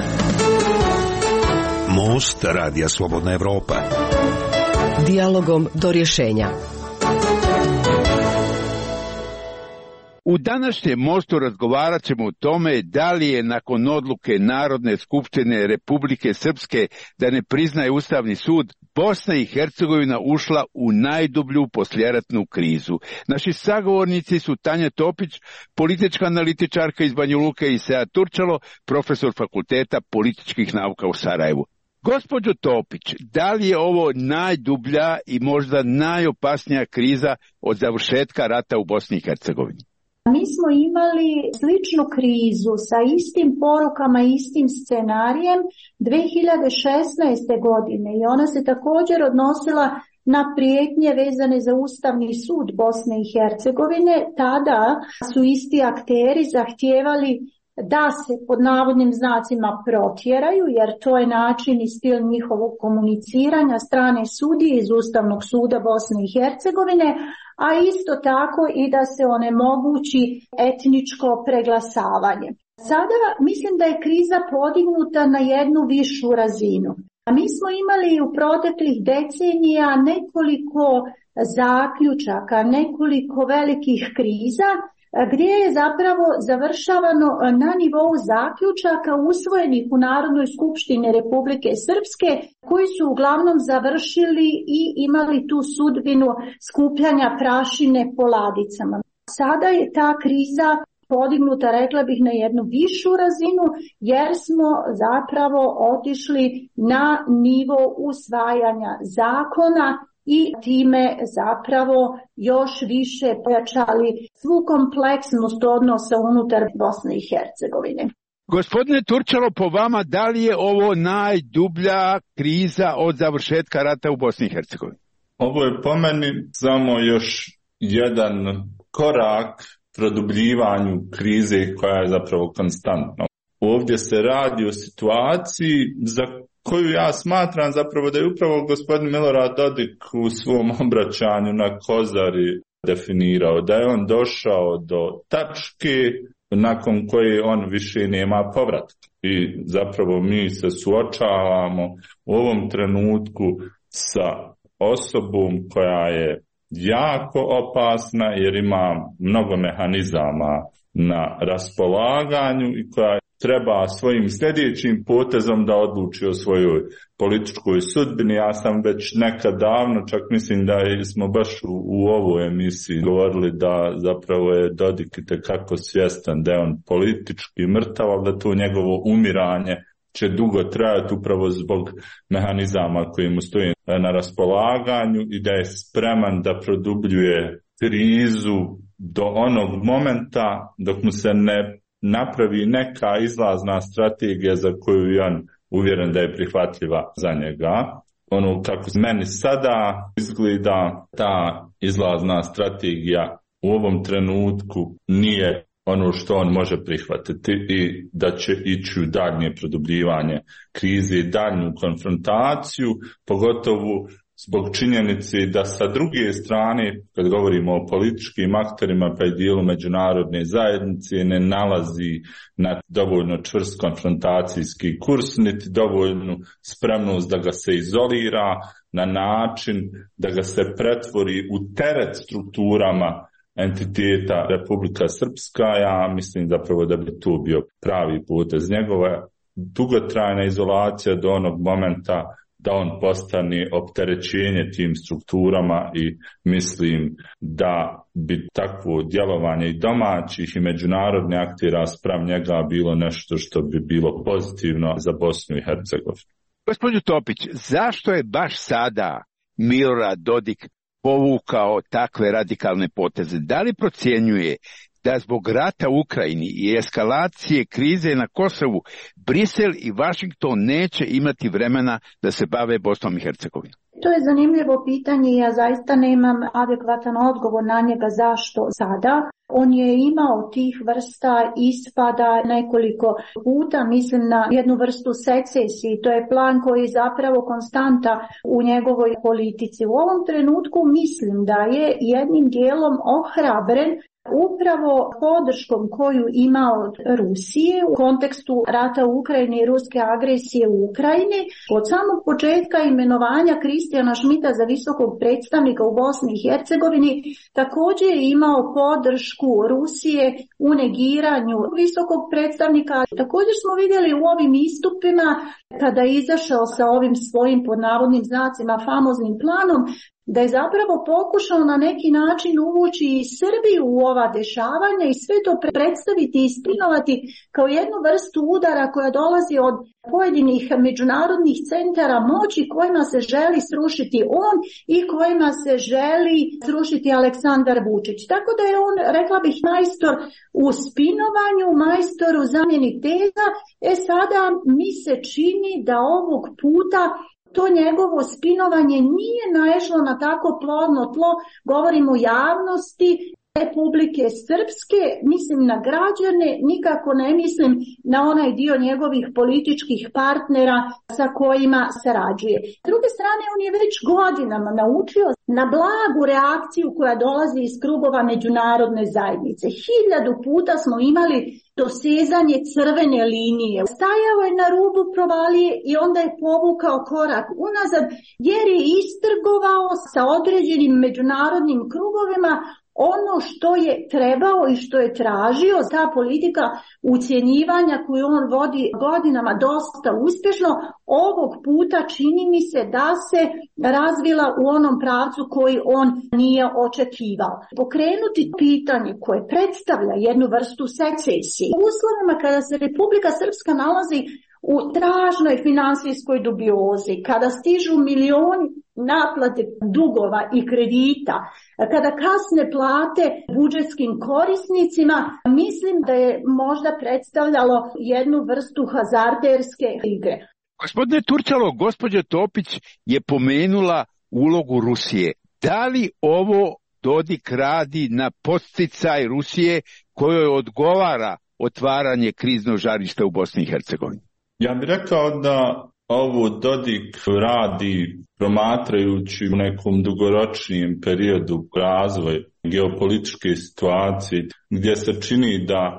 Most radija Slobodna Evropa. Dijalogom do rješenja. U današnjem mostu razgovarat ćemo o tome da li je nakon odluke Narodne skupštine Republike Srpske da ne priznaje Ustavni sud, Bosna i Hercegovina ušla u najdublju poslijeratnu krizu. Naši sagovornici su Tanja Topić, politička analitičarka iz Banja Luke, i Sead Turčalo, profesor Fakulteta političkih nauka u Sarajevu. Gospođo Topić, da li je ovo najdublja i možda najopasnija kriza od završetka rata u Bosni i Hercegovini? Mi smo imali sličnu krizu sa istim porukama, istim scenarijem dvije hiljade šesnaeste. godine i ona se također odnosila na prijetnje vezane za Ustavni sud Bosne i Hercegovine. Tada su isti akteri zahtijevali da se pod navodnim znacima protjeraju, jer to je način i stil njihovog komuniciranja strane sudije iz Ustavnog suda Bosne i Hercegovine, a isto tako i da se onemogući etničko preglasavanje. Sada mislim da je kriza podignuta na jednu višu razinu. A mi smo imali u proteklih decenija nekoliko zaključaka, nekoliko velikih kriza, gdje je zapravo završavano na nivou zaključaka usvojenih u Narodnoj skupštini Republike Srpske, koji su uglavnom završili i imali tu sudbinu skupljanja prašine po ladicama. Sada je ta kriza podignuta, rekla bih, na jednu višu razinu, jer smo zapravo otišli na nivo usvajanja zakona i time zapravo još više pojačali svu kompleksnost odnosa unutar Bosne i Hercegovine. Gospodine Turčalo, po vama, da li je ovo najdublja kriza od završetka rata u Bosni i Hercegovini? Ovo je po meni samo još jedan korak produbljivanju krize koja je zapravo konstantna. Ovdje se radi o situaciji za koju ja smatram zapravo da je upravo gospodin Milorad Dodik u svom obraćanju na Kozari definirao, da je on došao do tačke nakon koje on više nema povratka. I zapravo mi se suočavamo u ovom trenutku sa osobom koja je jako opasna jer ima mnogo mehanizama na raspolaganju i koja treba svojim sljedećim potezom da odluči o svojoj političkoj sudbini. Ja sam već nekad davno, čak mislim da smo baš u, u ovoj emisiji govorili da zapravo je Dodik itekako svjestan da je on politički mrtav, ali da to njegovo umiranje će dugo trajati upravo zbog mehanizama koji mu stoji na raspolaganju i da je spreman da produbljuje krizu do onog momenta dok mu se ne napravi neka izlazna strategija za koju je on uvjeren da je prihvatljiva za njega. Ono kako meni sada izgleda, ta izlazna strategija u ovom trenutku nije ono što on može prihvatiti i da će ići u daljnje produbljivanje krize i daljnju konfrontaciju, pogotovo zbog činjenice da sa druge strane, kad govorimo o političkim akterima pa i dijelu međunarodne zajednice, ne nalazi na dovoljno čvrst konfrontacijski kurs, niti dovoljnu spremnost da ga se izolira na način da ga se pretvori u teret strukturama entiteta Republika Srpska. Ja mislim zapravo da bi tu bio pravi potez njegova dugotrajna izolacija do onog momenta da on postane opterećenje tim strukturama i mislim da bi takvo djelovanje i domaćih i međunarodnih aktera spram njega bilo nešto što bi bilo pozitivno za Bosnu i Hercegovinu. Gospodin Topić, zašto je baš sada Milorad Dodik povukao takve radikalne poteze? Da li procjenjuje da zbog rata u Ukrajini i eskalacije krize na Kosovu Brisel i Washington neće imati vremena da se bave Bosnom i Hercegovinom? To je zanimljivo pitanje i ja zaista nemam adekvatan odgovor na njega zašto sada. On je imao tih vrsta ispada nekoliko puta, mislim na jednu vrstu secesije, to je plan koji je zapravo konstanta u njegovoj politici. U ovom trenutku mislim da je jednim dijelom ohrabren upravo podrškom koju ima od Rusije u kontekstu rata u Ukrajini i ruske agresije u Ukrajini. Od samog početka imenovanja Kristijana Šmita za visokog predstavnika u Bosni i Hercegovini također je imao podršku Rusije u negiranju visokog predstavnika. Također smo vidjeli u ovim istupima kada je izašao sa ovim svojim pod navodnim znacima famoznim planom da je zapravo pokušao na neki način uvući i Srbiju u ova dešavanja i sve to predstaviti i spinovati kao jednu vrstu udara koja dolazi od pojedinih međunarodnih centara moći kojima se želi srušiti on i kojima se želi srušiti Aleksandar Vučić. Tako da je on, rekla bih, majstor u spinovanju, majstor u zamjeni teza. E sada mi se čini da ovog puta to njegovo spinovanje nije naišlo na tako plodno tlo, govorim o javnosti Republike Srpske, mislim na građane, nikako ne mislim na onaj dio njegovih političkih partnera sa kojima sarađuje. S druge strane, on je već godinama naučio na blagu reakciju koja dolazi iz krugova međunarodne zajednice. Hiljadu puta smo imali dosezanje crvene linije. Stajao je na rubu provalije i onda je povukao korak unazad jer je istrgovao sa određenim međunarodnim krugovima ono što je trebao i što je tražio. Ta politika ucjenjivanja koju on vodi godinama dosta uspješno, ovog puta čini mi se da se razvila u onom pravcu koji on nije očekivao. Pokrenuti pitanje koje predstavlja jednu vrstu secesije u uslovima kada se Republika Srpska nalazi u strašnoj finansijskoj dubiozi, kada stižu milioni naplate dugova i kredita, kada kasne plate budžetskim korisnicima, mislim da je možda predstavljalo jednu vrstu hazarderske igre. Gospodine Turčalo, gospođa Topić je pomenula ulogu Rusije. Da li ovo Dodik radi na podsticaj Rusije kojoj odgovara otvaranje kriznog žarišta u Bosni i Hercegovini? Ja bih rekao da ovo Dodik radi promatrajući u nekom dugoročnijem periodu razvoj geopolitičke situacije gdje se čini da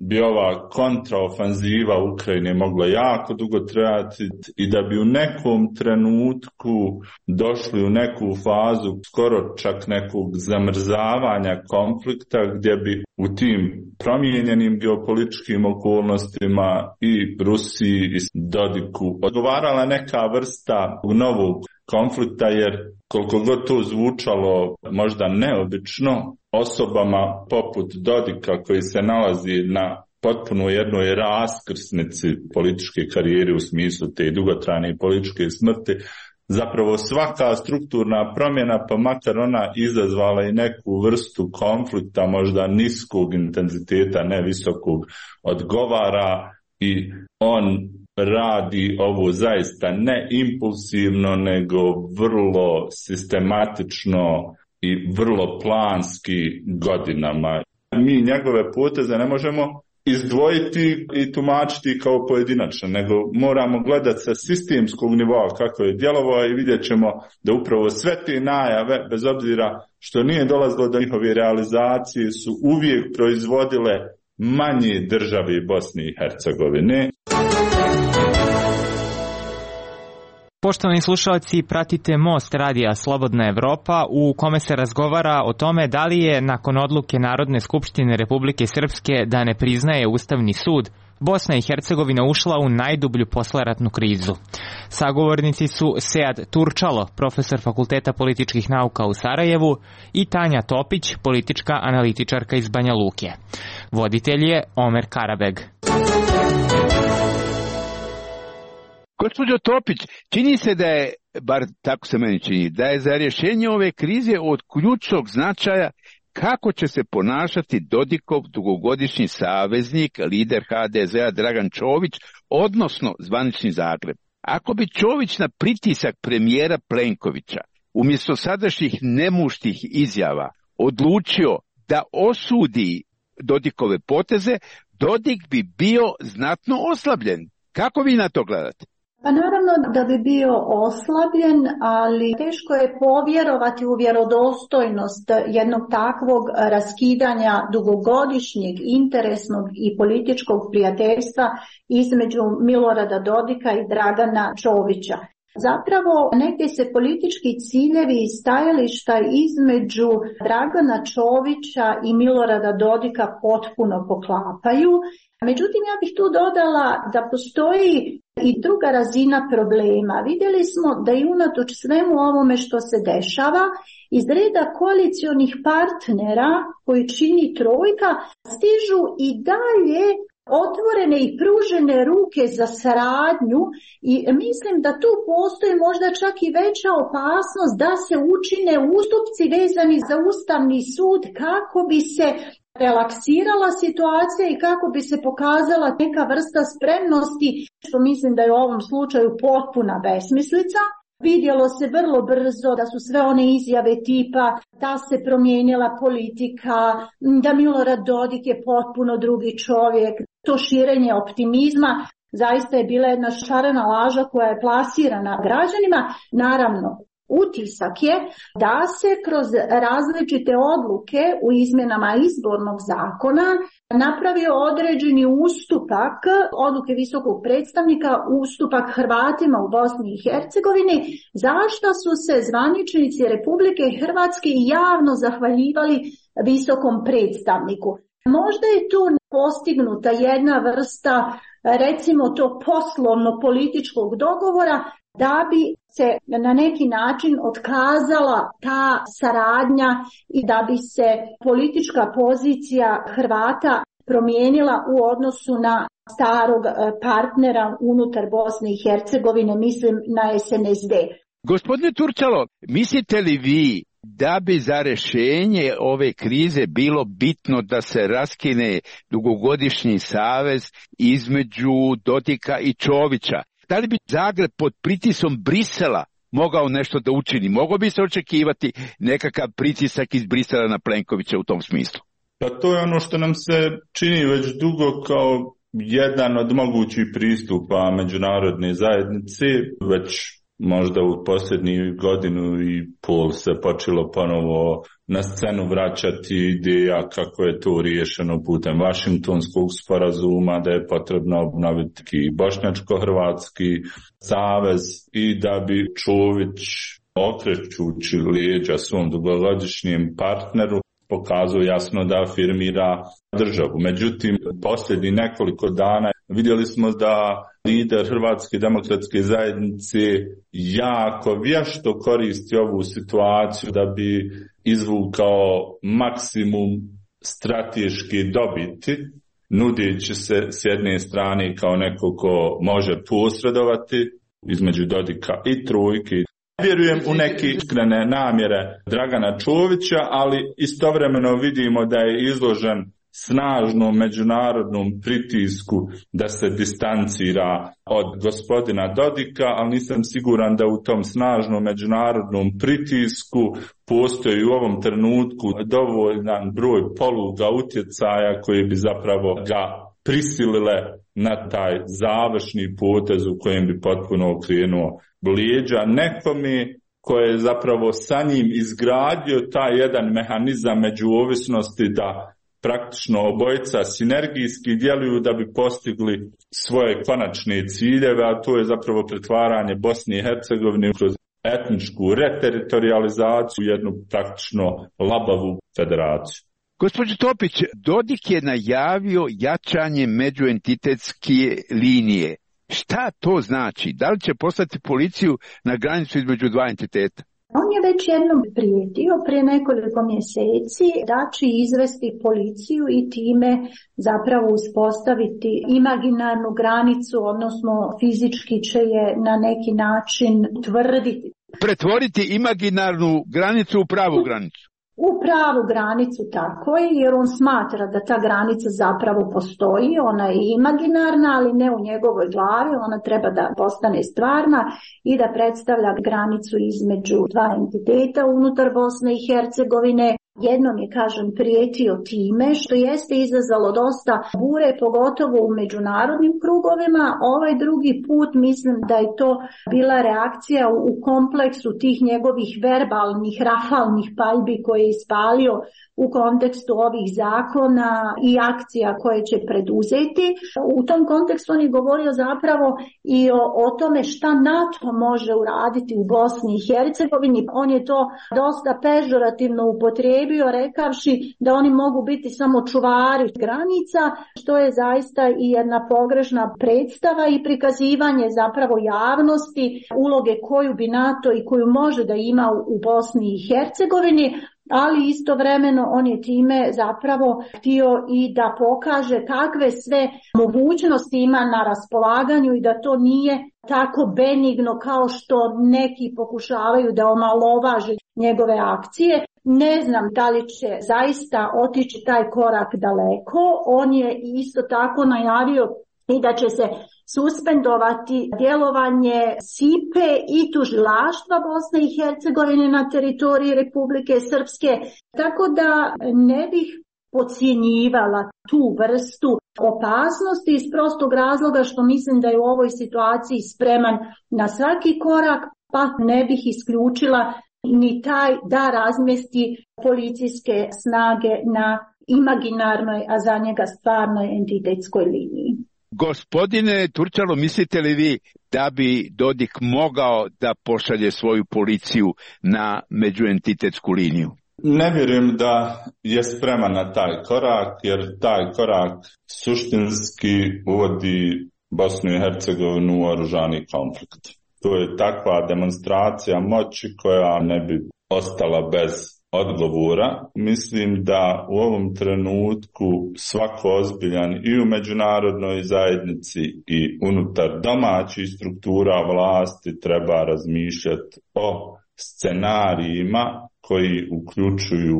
bi ova kontraofanziva Ukrajine mogla jako dugo trajati i da bi u nekom trenutku došli u neku fazu skoro čak nekog zamrzavanja konflikta gdje bi u tim promijenjenim geopolitičkim okolnostima i Rusiji i Dodiku odgovarala neka vrsta novog konflikta, jer koliko god to zvučalo možda neobično, osobama poput Dodika koji se nalazi na potpuno jednoj raskrsnici političke karijere u smislu te dugotrajne političke smrti, zapravo svaka strukturna promjena, pa makar ona izazvala i neku vrstu konflikta, možda niskog intenziteta, ne visokog, odgovara i on radi ovo zaista ne impulsivno, nego vrlo sistematično i vrlo planski godinama. Mi njegove poteze ne možemo izdvojiti i tumačiti kao pojedinačno, nego moramo gledati sa sistemskog nivoa kako je djelovao i vidjet ćemo da upravo sve te najave, bez obzira što nije dolazilo do njihove realizacije, su uvijek proizvodile manje države Bosne i Hercegovine. Poštovani slušalci, pratite Most radija Slobodna Evropa u kome se razgovara o tome da li je nakon odluke Narodne skupštine Republike Srpske da ne priznaje Ustavni sud, Bosna i Hercegovina ušla u najdublju posleratnu krizu. Sagovornici su Sead Turčalo, profesor Fakulteta političkih nauka u Sarajevu, i Tanja Topić, politička analitičarka iz Banja Luke. Voditelj je Omer Karabeg. Gospođo Topić, čini se da je, bar tako se meni čini, da je za rješenje ove krize od ključnog značaja kako će se ponašati Dodikov dugogodišnji saveznik, lider ha de zea Dragan Čović, odnosno zvanični Zagreb. Ako bi Čović na pritisak premijera Plenkovića umjesto sadašnjih nemuštih izjava odlučio da osudi Dodikove poteze, Dodik bi bio znatno oslabljen. Kako vi na to gledate? Pa naravno da bi bio oslabljen, ali teško je povjerovati u vjerodostojnost jednog takvog raskidanja dugogodišnjeg interesnog i političkog prijateljstva između Milorada Dodika i Dragana Čovića. Zapravo negdje se politički ciljevi i stajališta između Dragana Čovića i Milorada Dodika potpuno poklapaju. Međutim, ja bih tu dodala da postoji i druga razina problema. Vidjeli smo da i unatoč svemu ovome što se dešava, iz reda koalicionih partnera koji čini trojka stižu i dalje otvorene i pružene ruke za saradnju i mislim da tu postoji možda čak i veća opasnost da se učine ustupci vezani za Ustavni sud kako bi se relaksirala situacija i kako bi se pokazala neka vrsta spremnosti, što mislim da je u ovom slučaju potpuna besmislica. Vidjelo se vrlo brzo da su sve one izjave tipa da se promijenila politika, da Milorad Dodik je potpuno drugi čovjek. To širenje optimizma zaista je bila jedna šarena laža koja je plasirana građanima. Naravno, utisak je da se kroz različite odluke u izmjenama izbornog zakona napravio određeni ustupak, odluke visokog predstavnika, ustupak Hrvatima u Bosni i Hercegovini, zašto su se zvaničnici Republike Hrvatske javno zahvaljivali visokom predstavniku. Možda je tu postignuta jedna vrsta, recimo to poslovno-političkog dogovora, da bi se na neki način otkazala ta saradnja i da bi se politička pozicija Hrvata promijenila u odnosu na starog partnera unutar Bosne i Hercegovine, mislim na es en es de. Gospodine Turčalo, mislite li vi da bi za rješenje ove krize bilo bitno da se raskine dugogodišnji savez između Dodika i Čovića? Da li bi Zagreb pod pritisom Brisela mogao nešto da učini? Mogao bi se očekivati nekakav pritisak iz Brisela na Plenkovića u tom smislu? Pa to je ono što nam se čini već dugo kao jedan od mogućih pristupa međunarodne zajednice. Već možda u posljednju godinu i pol se počelo ponovo na scenu vraćati ideja kako je to riješeno putem Vašingtonskog sporazuma, da je potrebno obnoviti bošnjačko-hrvatski savez i da bi Čović, okrećući leđa svom dugogodišnjem partneru, pokazuje jasno da afirmira državu. Međutim, posljednjih nekoliko dana vidjeli smo da lider Hrvatske demokratske zajednice jako vješto koristi ovu situaciju da bi izvukao maksimum strateške dobiti, nudeći se s jedne strane kao neko ko može posredovati između Dodika i Trojke. Vjerujem u neke iskrene namjere Dragana Čovića, ali istovremeno vidimo da je izložen snažnom međunarodnom pritisku da se distancira od gospodina Dodika, ali nisam siguran da u tom snažnom međunarodnom pritisku postoji u ovom trenutku dovoljan broj poluga utjecaja koji bi zapravo ga prisilile na taj završni potez u kojem bi potpuno okrenuo leđa nekome koje je zapravo sa njim izgradio taj jedan mehanizam međuovisnosti da praktično obojica sinergijski djeluju da bi postigli svoje konačne ciljeve, a to je zapravo pretvaranje Bosne i Hercegovine kroz etničku reteritorializaciju, jednu praktično labavu federaciju. Gospođo Topić, Dodik je najavio jačanje međuentitetske linije. Šta to znači? Da li će poslati policiju na granicu između dva entiteta? On je već jednom prijetio prije nekoliko mjeseci da će izvesti policiju i time zapravo uspostaviti imaginarnu granicu, odnosno fizički će je na neki način tvrditi. Pretvoriti imaginarnu granicu u pravu granicu. U pravu granicu, tako je, jer on smatra da ta granica zapravo postoji, ona je imaginarna, ali ne u njegovoj glavi, ona treba da postane stvarna i da predstavlja granicu između dva entiteta unutar Bosne i Hercegovine. Jednom je, kažem, prijetio time, što jeste izazvalo dosta bure, pogotovo u međunarodnim krugovima. Ovaj drugi put mislim da je to bila reakcija u kompleksu tih njegovih verbalnih, rafalnih paljbi koje je ispalio u kontekstu ovih zakona i akcija koje će preduzeti. U tom kontekstu on je govorio zapravo i o, o tome šta NATO može uraditi u Bosni i Hercegovini. On je to dosta pežorativno upotrijebio, rekavši da oni mogu biti samo čuvari granica, što je zaista i jedna pogrešna predstava i prikazivanje zapravo javnosti uloge koju bi NATO i koju može da ima u Bosni i Hercegovini, ali istovremeno on je time zapravo htio i da pokaže kakve sve mogućnosti ima na raspolaganju i da to nije tako benigno kao što neki pokušavaju da omalovaže njegove akcije. Ne znam da li će zaista otići taj korak daleko. On je isto tako najavio i da će se suspendovati djelovanje S I P E i tužilaštva Bosne i Hercegovine na teritoriji Republike Srpske, tako da ne bih podcjenjivala tu vrstu opasnosti iz prostog razloga što mislim da je u ovoj situaciji spreman na svaki korak, pa ne bih isključila ni taj da razmjesti policijske snage na imaginarnoj, a za njega stvarnoj entitetskoj liniji. Gospodine Turčalo, mislite li vi da bi Dodik mogao da pošalje svoju policiju na međuentitetsku liniju? Ne vjerujem da je spreman na taj korak, jer taj korak suštinski uvodi Bosnu i Hercegovinu u oružani konflikt. To je takva demonstracija moći koja ne bi ostala bez odgovora. Mislim da u ovom trenutku svako ozbiljan i u međunarodnoj zajednici i unutar domaćih struktura vlasti treba razmišljati o scenarijima koji uključuju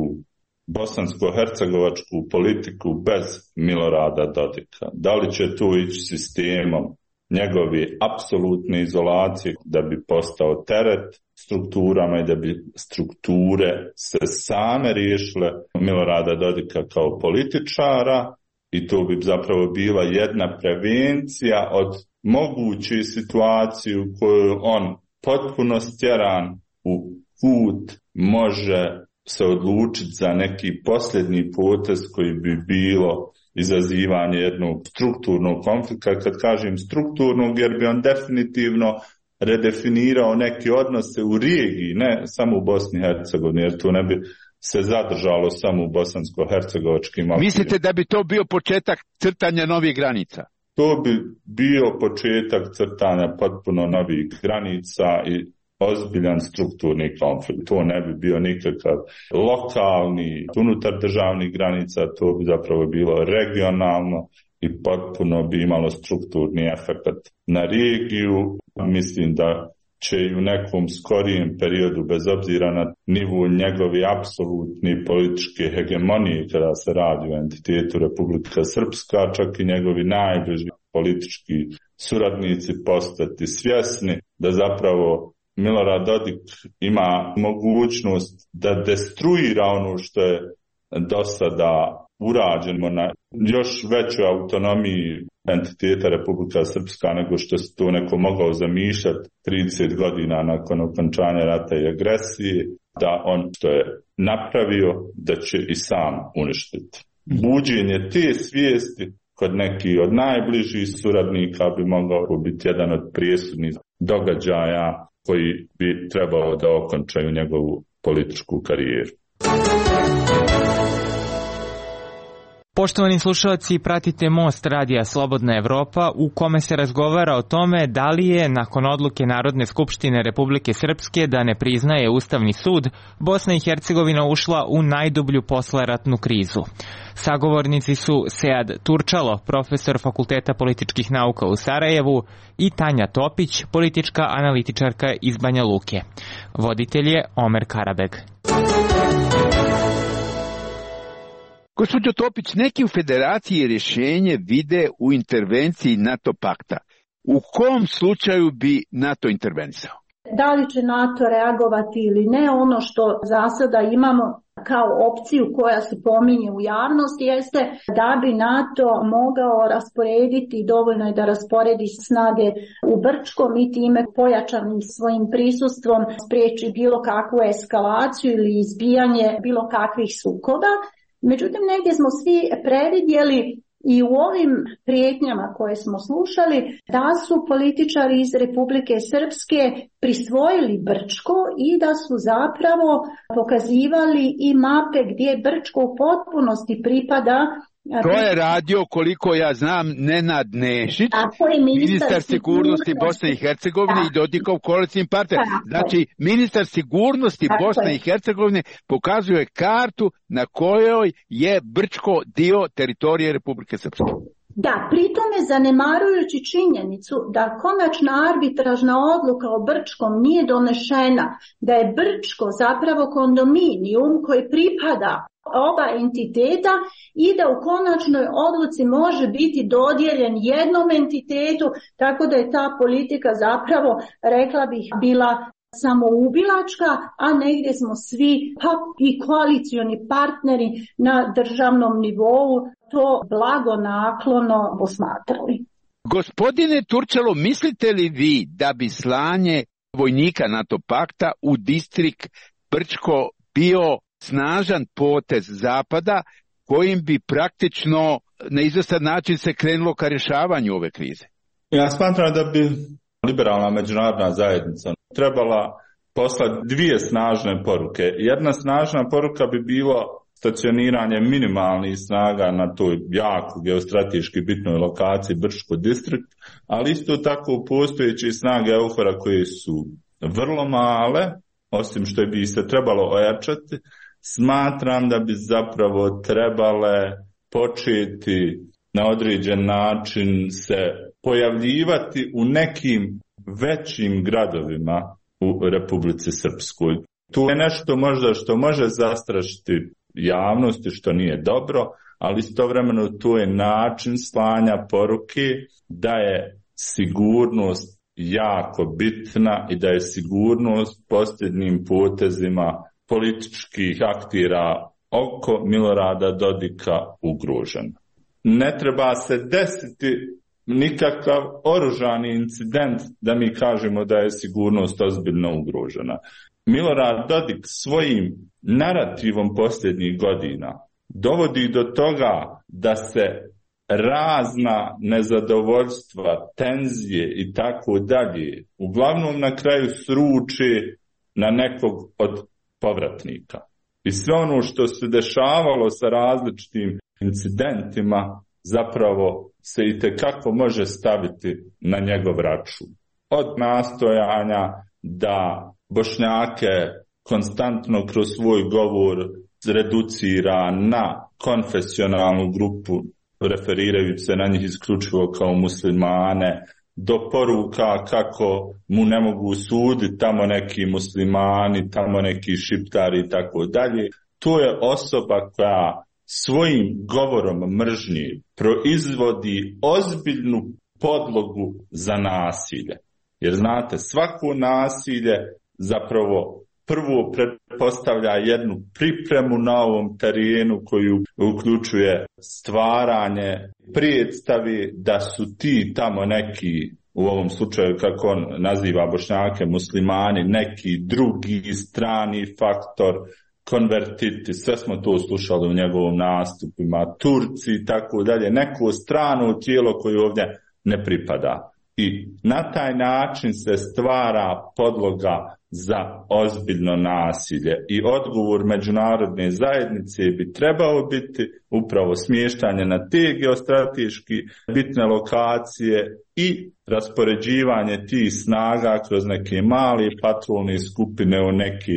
bosansko-hercegovačku politiku bez Milorada Dodika. Da li će tu ići sistemom njegove apsolutne izolacije da bi postao teret strukturama i da bi strukture se same riješile Milorada Dodika kao političara, i to bi zapravo bila jedna prevencija od moguće situacije u kojoj on potpuno stjeran u put, može se odlučiti za neki posljednji potez koji bi bilo izazivanje jednog strukturnog konflikta. Kad kažem strukturnog, jer bi on definitivno redefinirao neke odnose u regiji, ne samo u Bosni i Hercegovini, jer tu ne bi se zadržalo samo u bosansko-hercegovačkim okvirima. Mislite da bi to bio početak crtanja novih granica? To bi bio početak crtanja potpuno novih granica i ozbiljan strukturni konflikt. To ne bi bio nikakav lokalni, unutar državnih granica, to bi zapravo bilo regionalno i potpuno bi imalo strukturni efekt na regiju. Mislim da će i u nekom skorijem periodu, bez obzira na nivu njegovi apsolutni političke hegemonije kada se radi o entitetu Republika Srpska, čak i njegovi najbliži politički suradnici postati svjesni da zapravo Milorad Dodik ima mogućnost da destruira ono što je do sada urađeno na još većoj autonomiji entiteta Republika Srpska nego što se to neko mogao zamišljati trideset godina nakon okončanja rata i agresije, da on što je napravio da će i sam uništiti. Buđenje te svijesti kod nekih od najbližih suradnika bi mogao biti jedan od presudnih događaja koji bi trebao da okončaju njegovu političku karijeru. Poštovani slušalci, pratite Most radija Slobodna Evropa u kome se razgovara o tome da li je nakon odluke Narodne skupštine Republike Srpske da ne priznaje Ustavni sud, Bosna i Hercegovina ušla u najdublju posleratnu krizu. Sagovornici su Sead Turčalo, profesor Fakulteta političkih nauka u Sarajevu, i Tanja Topić, politička analitičarka iz Banja Luke. Voditelj je Omer Karabeg. Gospođo Topić, neki u Federaciji rješenje vide u intervenciji NATO pakta. U kom slučaju bi NATO intervenisao? Da li će NATO reagovati ili ne, ono što za sada imamo kao opciju koja se pominje u javnosti jeste da bi NATO mogao rasporediti, dovoljno je da rasporedi snage u Brčkom i time pojačanim svojim prisustvom spriječi bilo kakvu eskalaciju ili izbijanje bilo kakvih sukoba. Međutim, negdje smo svi previdjeli i u ovim prijetnjama koje smo slušali da su političari iz Republike Srpske prisvojili Brčko i da su zapravo pokazivali i mape gdje Brčko u potpunosti pripada. To je radio, koliko ja znam, Nenad Nešić, ministar sigurnosti Bosne i Hercegovine i Dodikov koalicijni partner. Znači, ministar sigurnosti Bosne i Hercegovine pokazuje kartu na kojoj je Brčko dio teritorije Republike Srpske. Da, pritome zanemarujući činjenicu da konačna arbitražna odluka o Brčkom nije donešena, da je Brčko zapravo kondominijum koji pripada oba entiteta i da u konačnoj odluci može biti dodijeljen jednom entitetu, tako da je ta politika zapravo, rekla bih, bila samoubilačka, a negdje smo svi, pa i koalicioni partneri na državnom nivou to blagonaklono posmatrali. Gospodine Turčalo, mislite li vi da bi slanje vojnika NATO pakta u distrikt Brčko bio snažan potez Zapada kojim bi praktično na izvestan način se krenulo ka rješavanju ove krize? Ja smatram da bi liberalna međunarodna zajednica trebala poslati dvije snažne poruke. Jedna snažna poruka bi bilo stacioniranje minimalnih snaga na toj jako geostrateški bitnoj lokaciji Brčko distrikt, ali isto tako postojeće snage EUFOR-a koje su vrlo male, osim što bi se trebalo ojačati. Smatram da bi zapravo trebale početi na određen način se pojavljivati u nekim većim gradovima u Republici Srpskoj. Tu je nešto možda što može zastrašiti javnosti, što nije dobro, ali istovremeno tu je način slanja poruke da je sigurnost jako bitna i da je sigurnost posljednjim potezima političkih aktera oko Milorada Dodika ugrožena. Ne treba se desiti nikakav oružani incident da mi kažemo da je sigurnost ozbiljno ugrožena. Milorad Dodik svojim narativom posljednjih godina dovodi do toga da se razna nezadovoljstva, tenzije i tako dalje uglavnom na kraju sruče na nekog od povratnika. I sve ono što se dešavalo sa različitim incidentima zapravo se itekako može staviti na njegov račun. Od nastojanja da Bošnjake konstantno kroz svoj govor reducira na konfesionalnu grupu, referirajući se na njih isključivo kao muslimane, do poruka kako mu ne mogu suditi tamo neki muslimani, tamo neki šiptari i tako dalje. To je osoba koja svojim govorom mržnje proizvodi ozbiljnu podlogu za nasilje. Jer znate, svako nasilje zapravo prvo pretpostavlja jednu pripremu na ovom terenu koju uključuje stvaranje predstavi da su ti tamo neki, u ovom slučaju kako on naziva Bošnjake, muslimani, neki drugi strani faktor, konvertiti, sve smo to slušali u njegovom nastupima, Turci i tako dalje, neko strano tijelo koje ovdje ne pripada. I na taj način se stvara podloga za ozbiljno nasilje i odgovor međunarodne zajednice bi trebao biti upravo smještanje na te geostrateški bitne lokacije i raspoređivanje tih snaga kroz neke male patrolne skupine u neke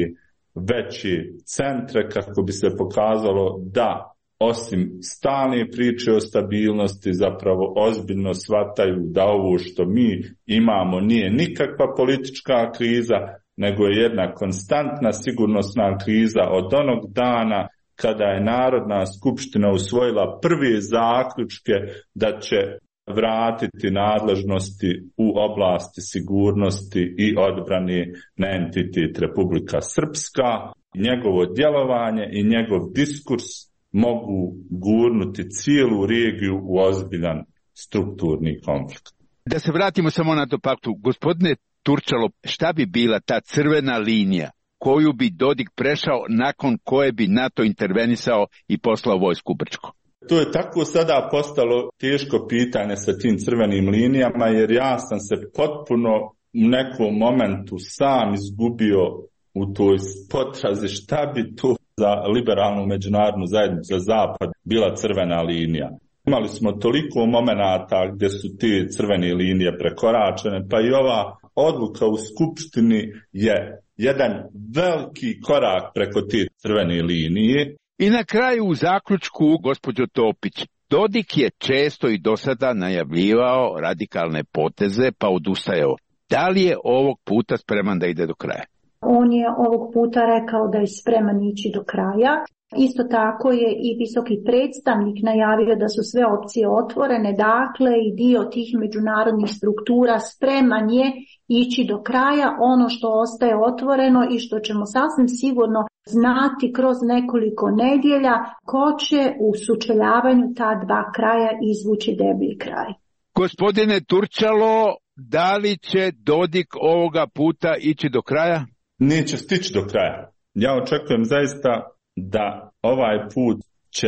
veće centre kako bi se pokazalo da osim stalne priče o stabilnosti zapravo ozbiljno shvataju da ovo što mi imamo nije nikakva politička kriza, nego je jedna konstantna sigurnosna kriza od onog dana kada je Narodna skupština usvojila prve zaključke da će vratiti nadležnosti u oblasti sigurnosti i odbrane na entitet Republika Srpska. Njegovo djelovanje i njegov diskurs mogu gurnuti cijelu regiju u ozbiljan strukturni konflikt. Da se vratimo samo na to paktu. Gospodine Turčalo, šta bi bila ta crvena linija koju bi Dodik prešao nakon koje bi NATO intervenisao i poslao vojsku u Brčko? To je tako sada postalo teško pitanje sa tim crvenim linijama, jer ja sam se potpuno u nekom momentu sam izgubio u toj potrazi šta bi to za liberalnu međunarodnu zajednicu, za zapad, bila crvena linija. Imali smo toliko momenata gdje su te crvene linije prekoračene, pa i ova odluka u Skupštini je jedan veliki korak preko te crvene linije. I na kraju u zaključku, gospođo Topić, Dodik je često i do sada najavljivao radikalne poteze pa odustajao. Da li je ovog puta spreman da ide do kraja? On je ovog puta rekao da je spreman ići do kraja. Isto tako je i visoki predstavnik najavio da su sve opcije otvorene, dakle i dio tih međunarodnih struktura spreman je ići do kraja. Ono što ostaje otvoreno i što ćemo sasvim sigurno znati kroz nekoliko nedjelja, ko će u sučeljavanju ta dva kraja izvući deblji kraj. Gospodine Turčalo, da li će Dodik ovoga puta ići do kraja? Neće stići do kraja. Ja očekujem zaista da ovaj put će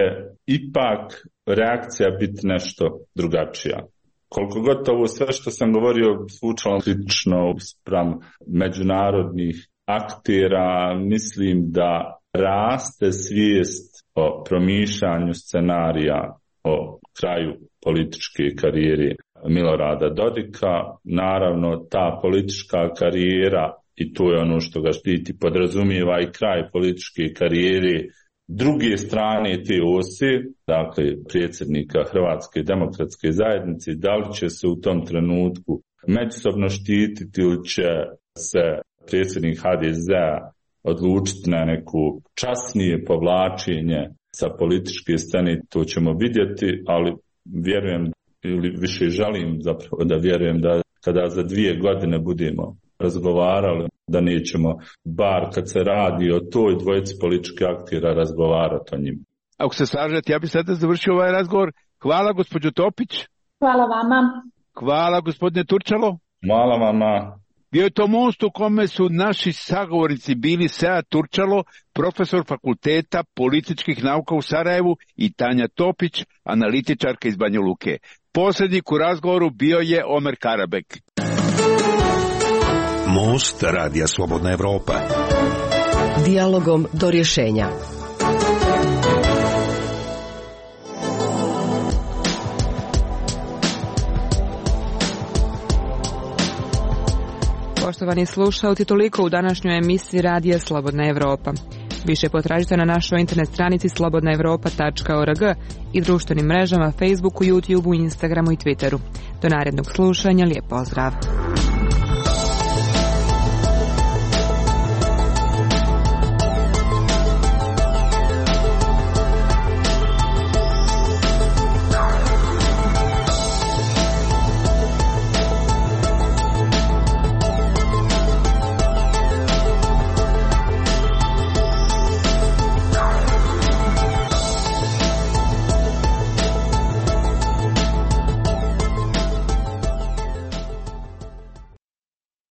ipak reakcija biti nešto drugačija. Koliko god ovo sve što sam govorio zvučalo slično spram međunarodnih aktera, mislim da raste svijest o promišljanju scenarija o kraju političke karijere Milorada Dodika. Naravno, ta politička karijera, i to je ono što ga štiti, podrazumijeva i kraj političke karijere druge strane te ose, dakle predsjednika Hrvatske demokratske zajednice. Da li će se u tom trenutku međusobno štititi ili će se predsjednik ha de zea odlučiti na neku časnije povlačenje sa političke scene, to ćemo vidjeti, ali vjerujem ili više želim zapravo da vjerujem da kada za dvije godine budemo razgovarali, da nećemo, bar kad se radi o toj dvojici političkih aktera, razgovarati o njim. Ako se slažete, ja bih sada završio ovaj razgovor. Hvala, gospođo Topić. Hvala vama. Hvala, gospodine Turčalo. Hvala vama. Bio je to most u kome su naši sagovornici bili Sead Turčalo, profesor fakulteta političkih nauka u Sarajevu, i Tanja Topić, analitičarka iz Banja Luke. Posrednik u razgovoru bio je Omer Karabek. Most Radija Slobodna Evropa. Dijalogom do rješenja. Poštovani slušalci, toliko u današnjoj emisiji Radija Slobodna Evropa. Više potražite na našoj internet stranici slobodna evropa tačka org i društvenim mrežama Facebooku, YouTubeu, Instagramu i Twitteru. Do narednog slušanja, lijep pozdrav.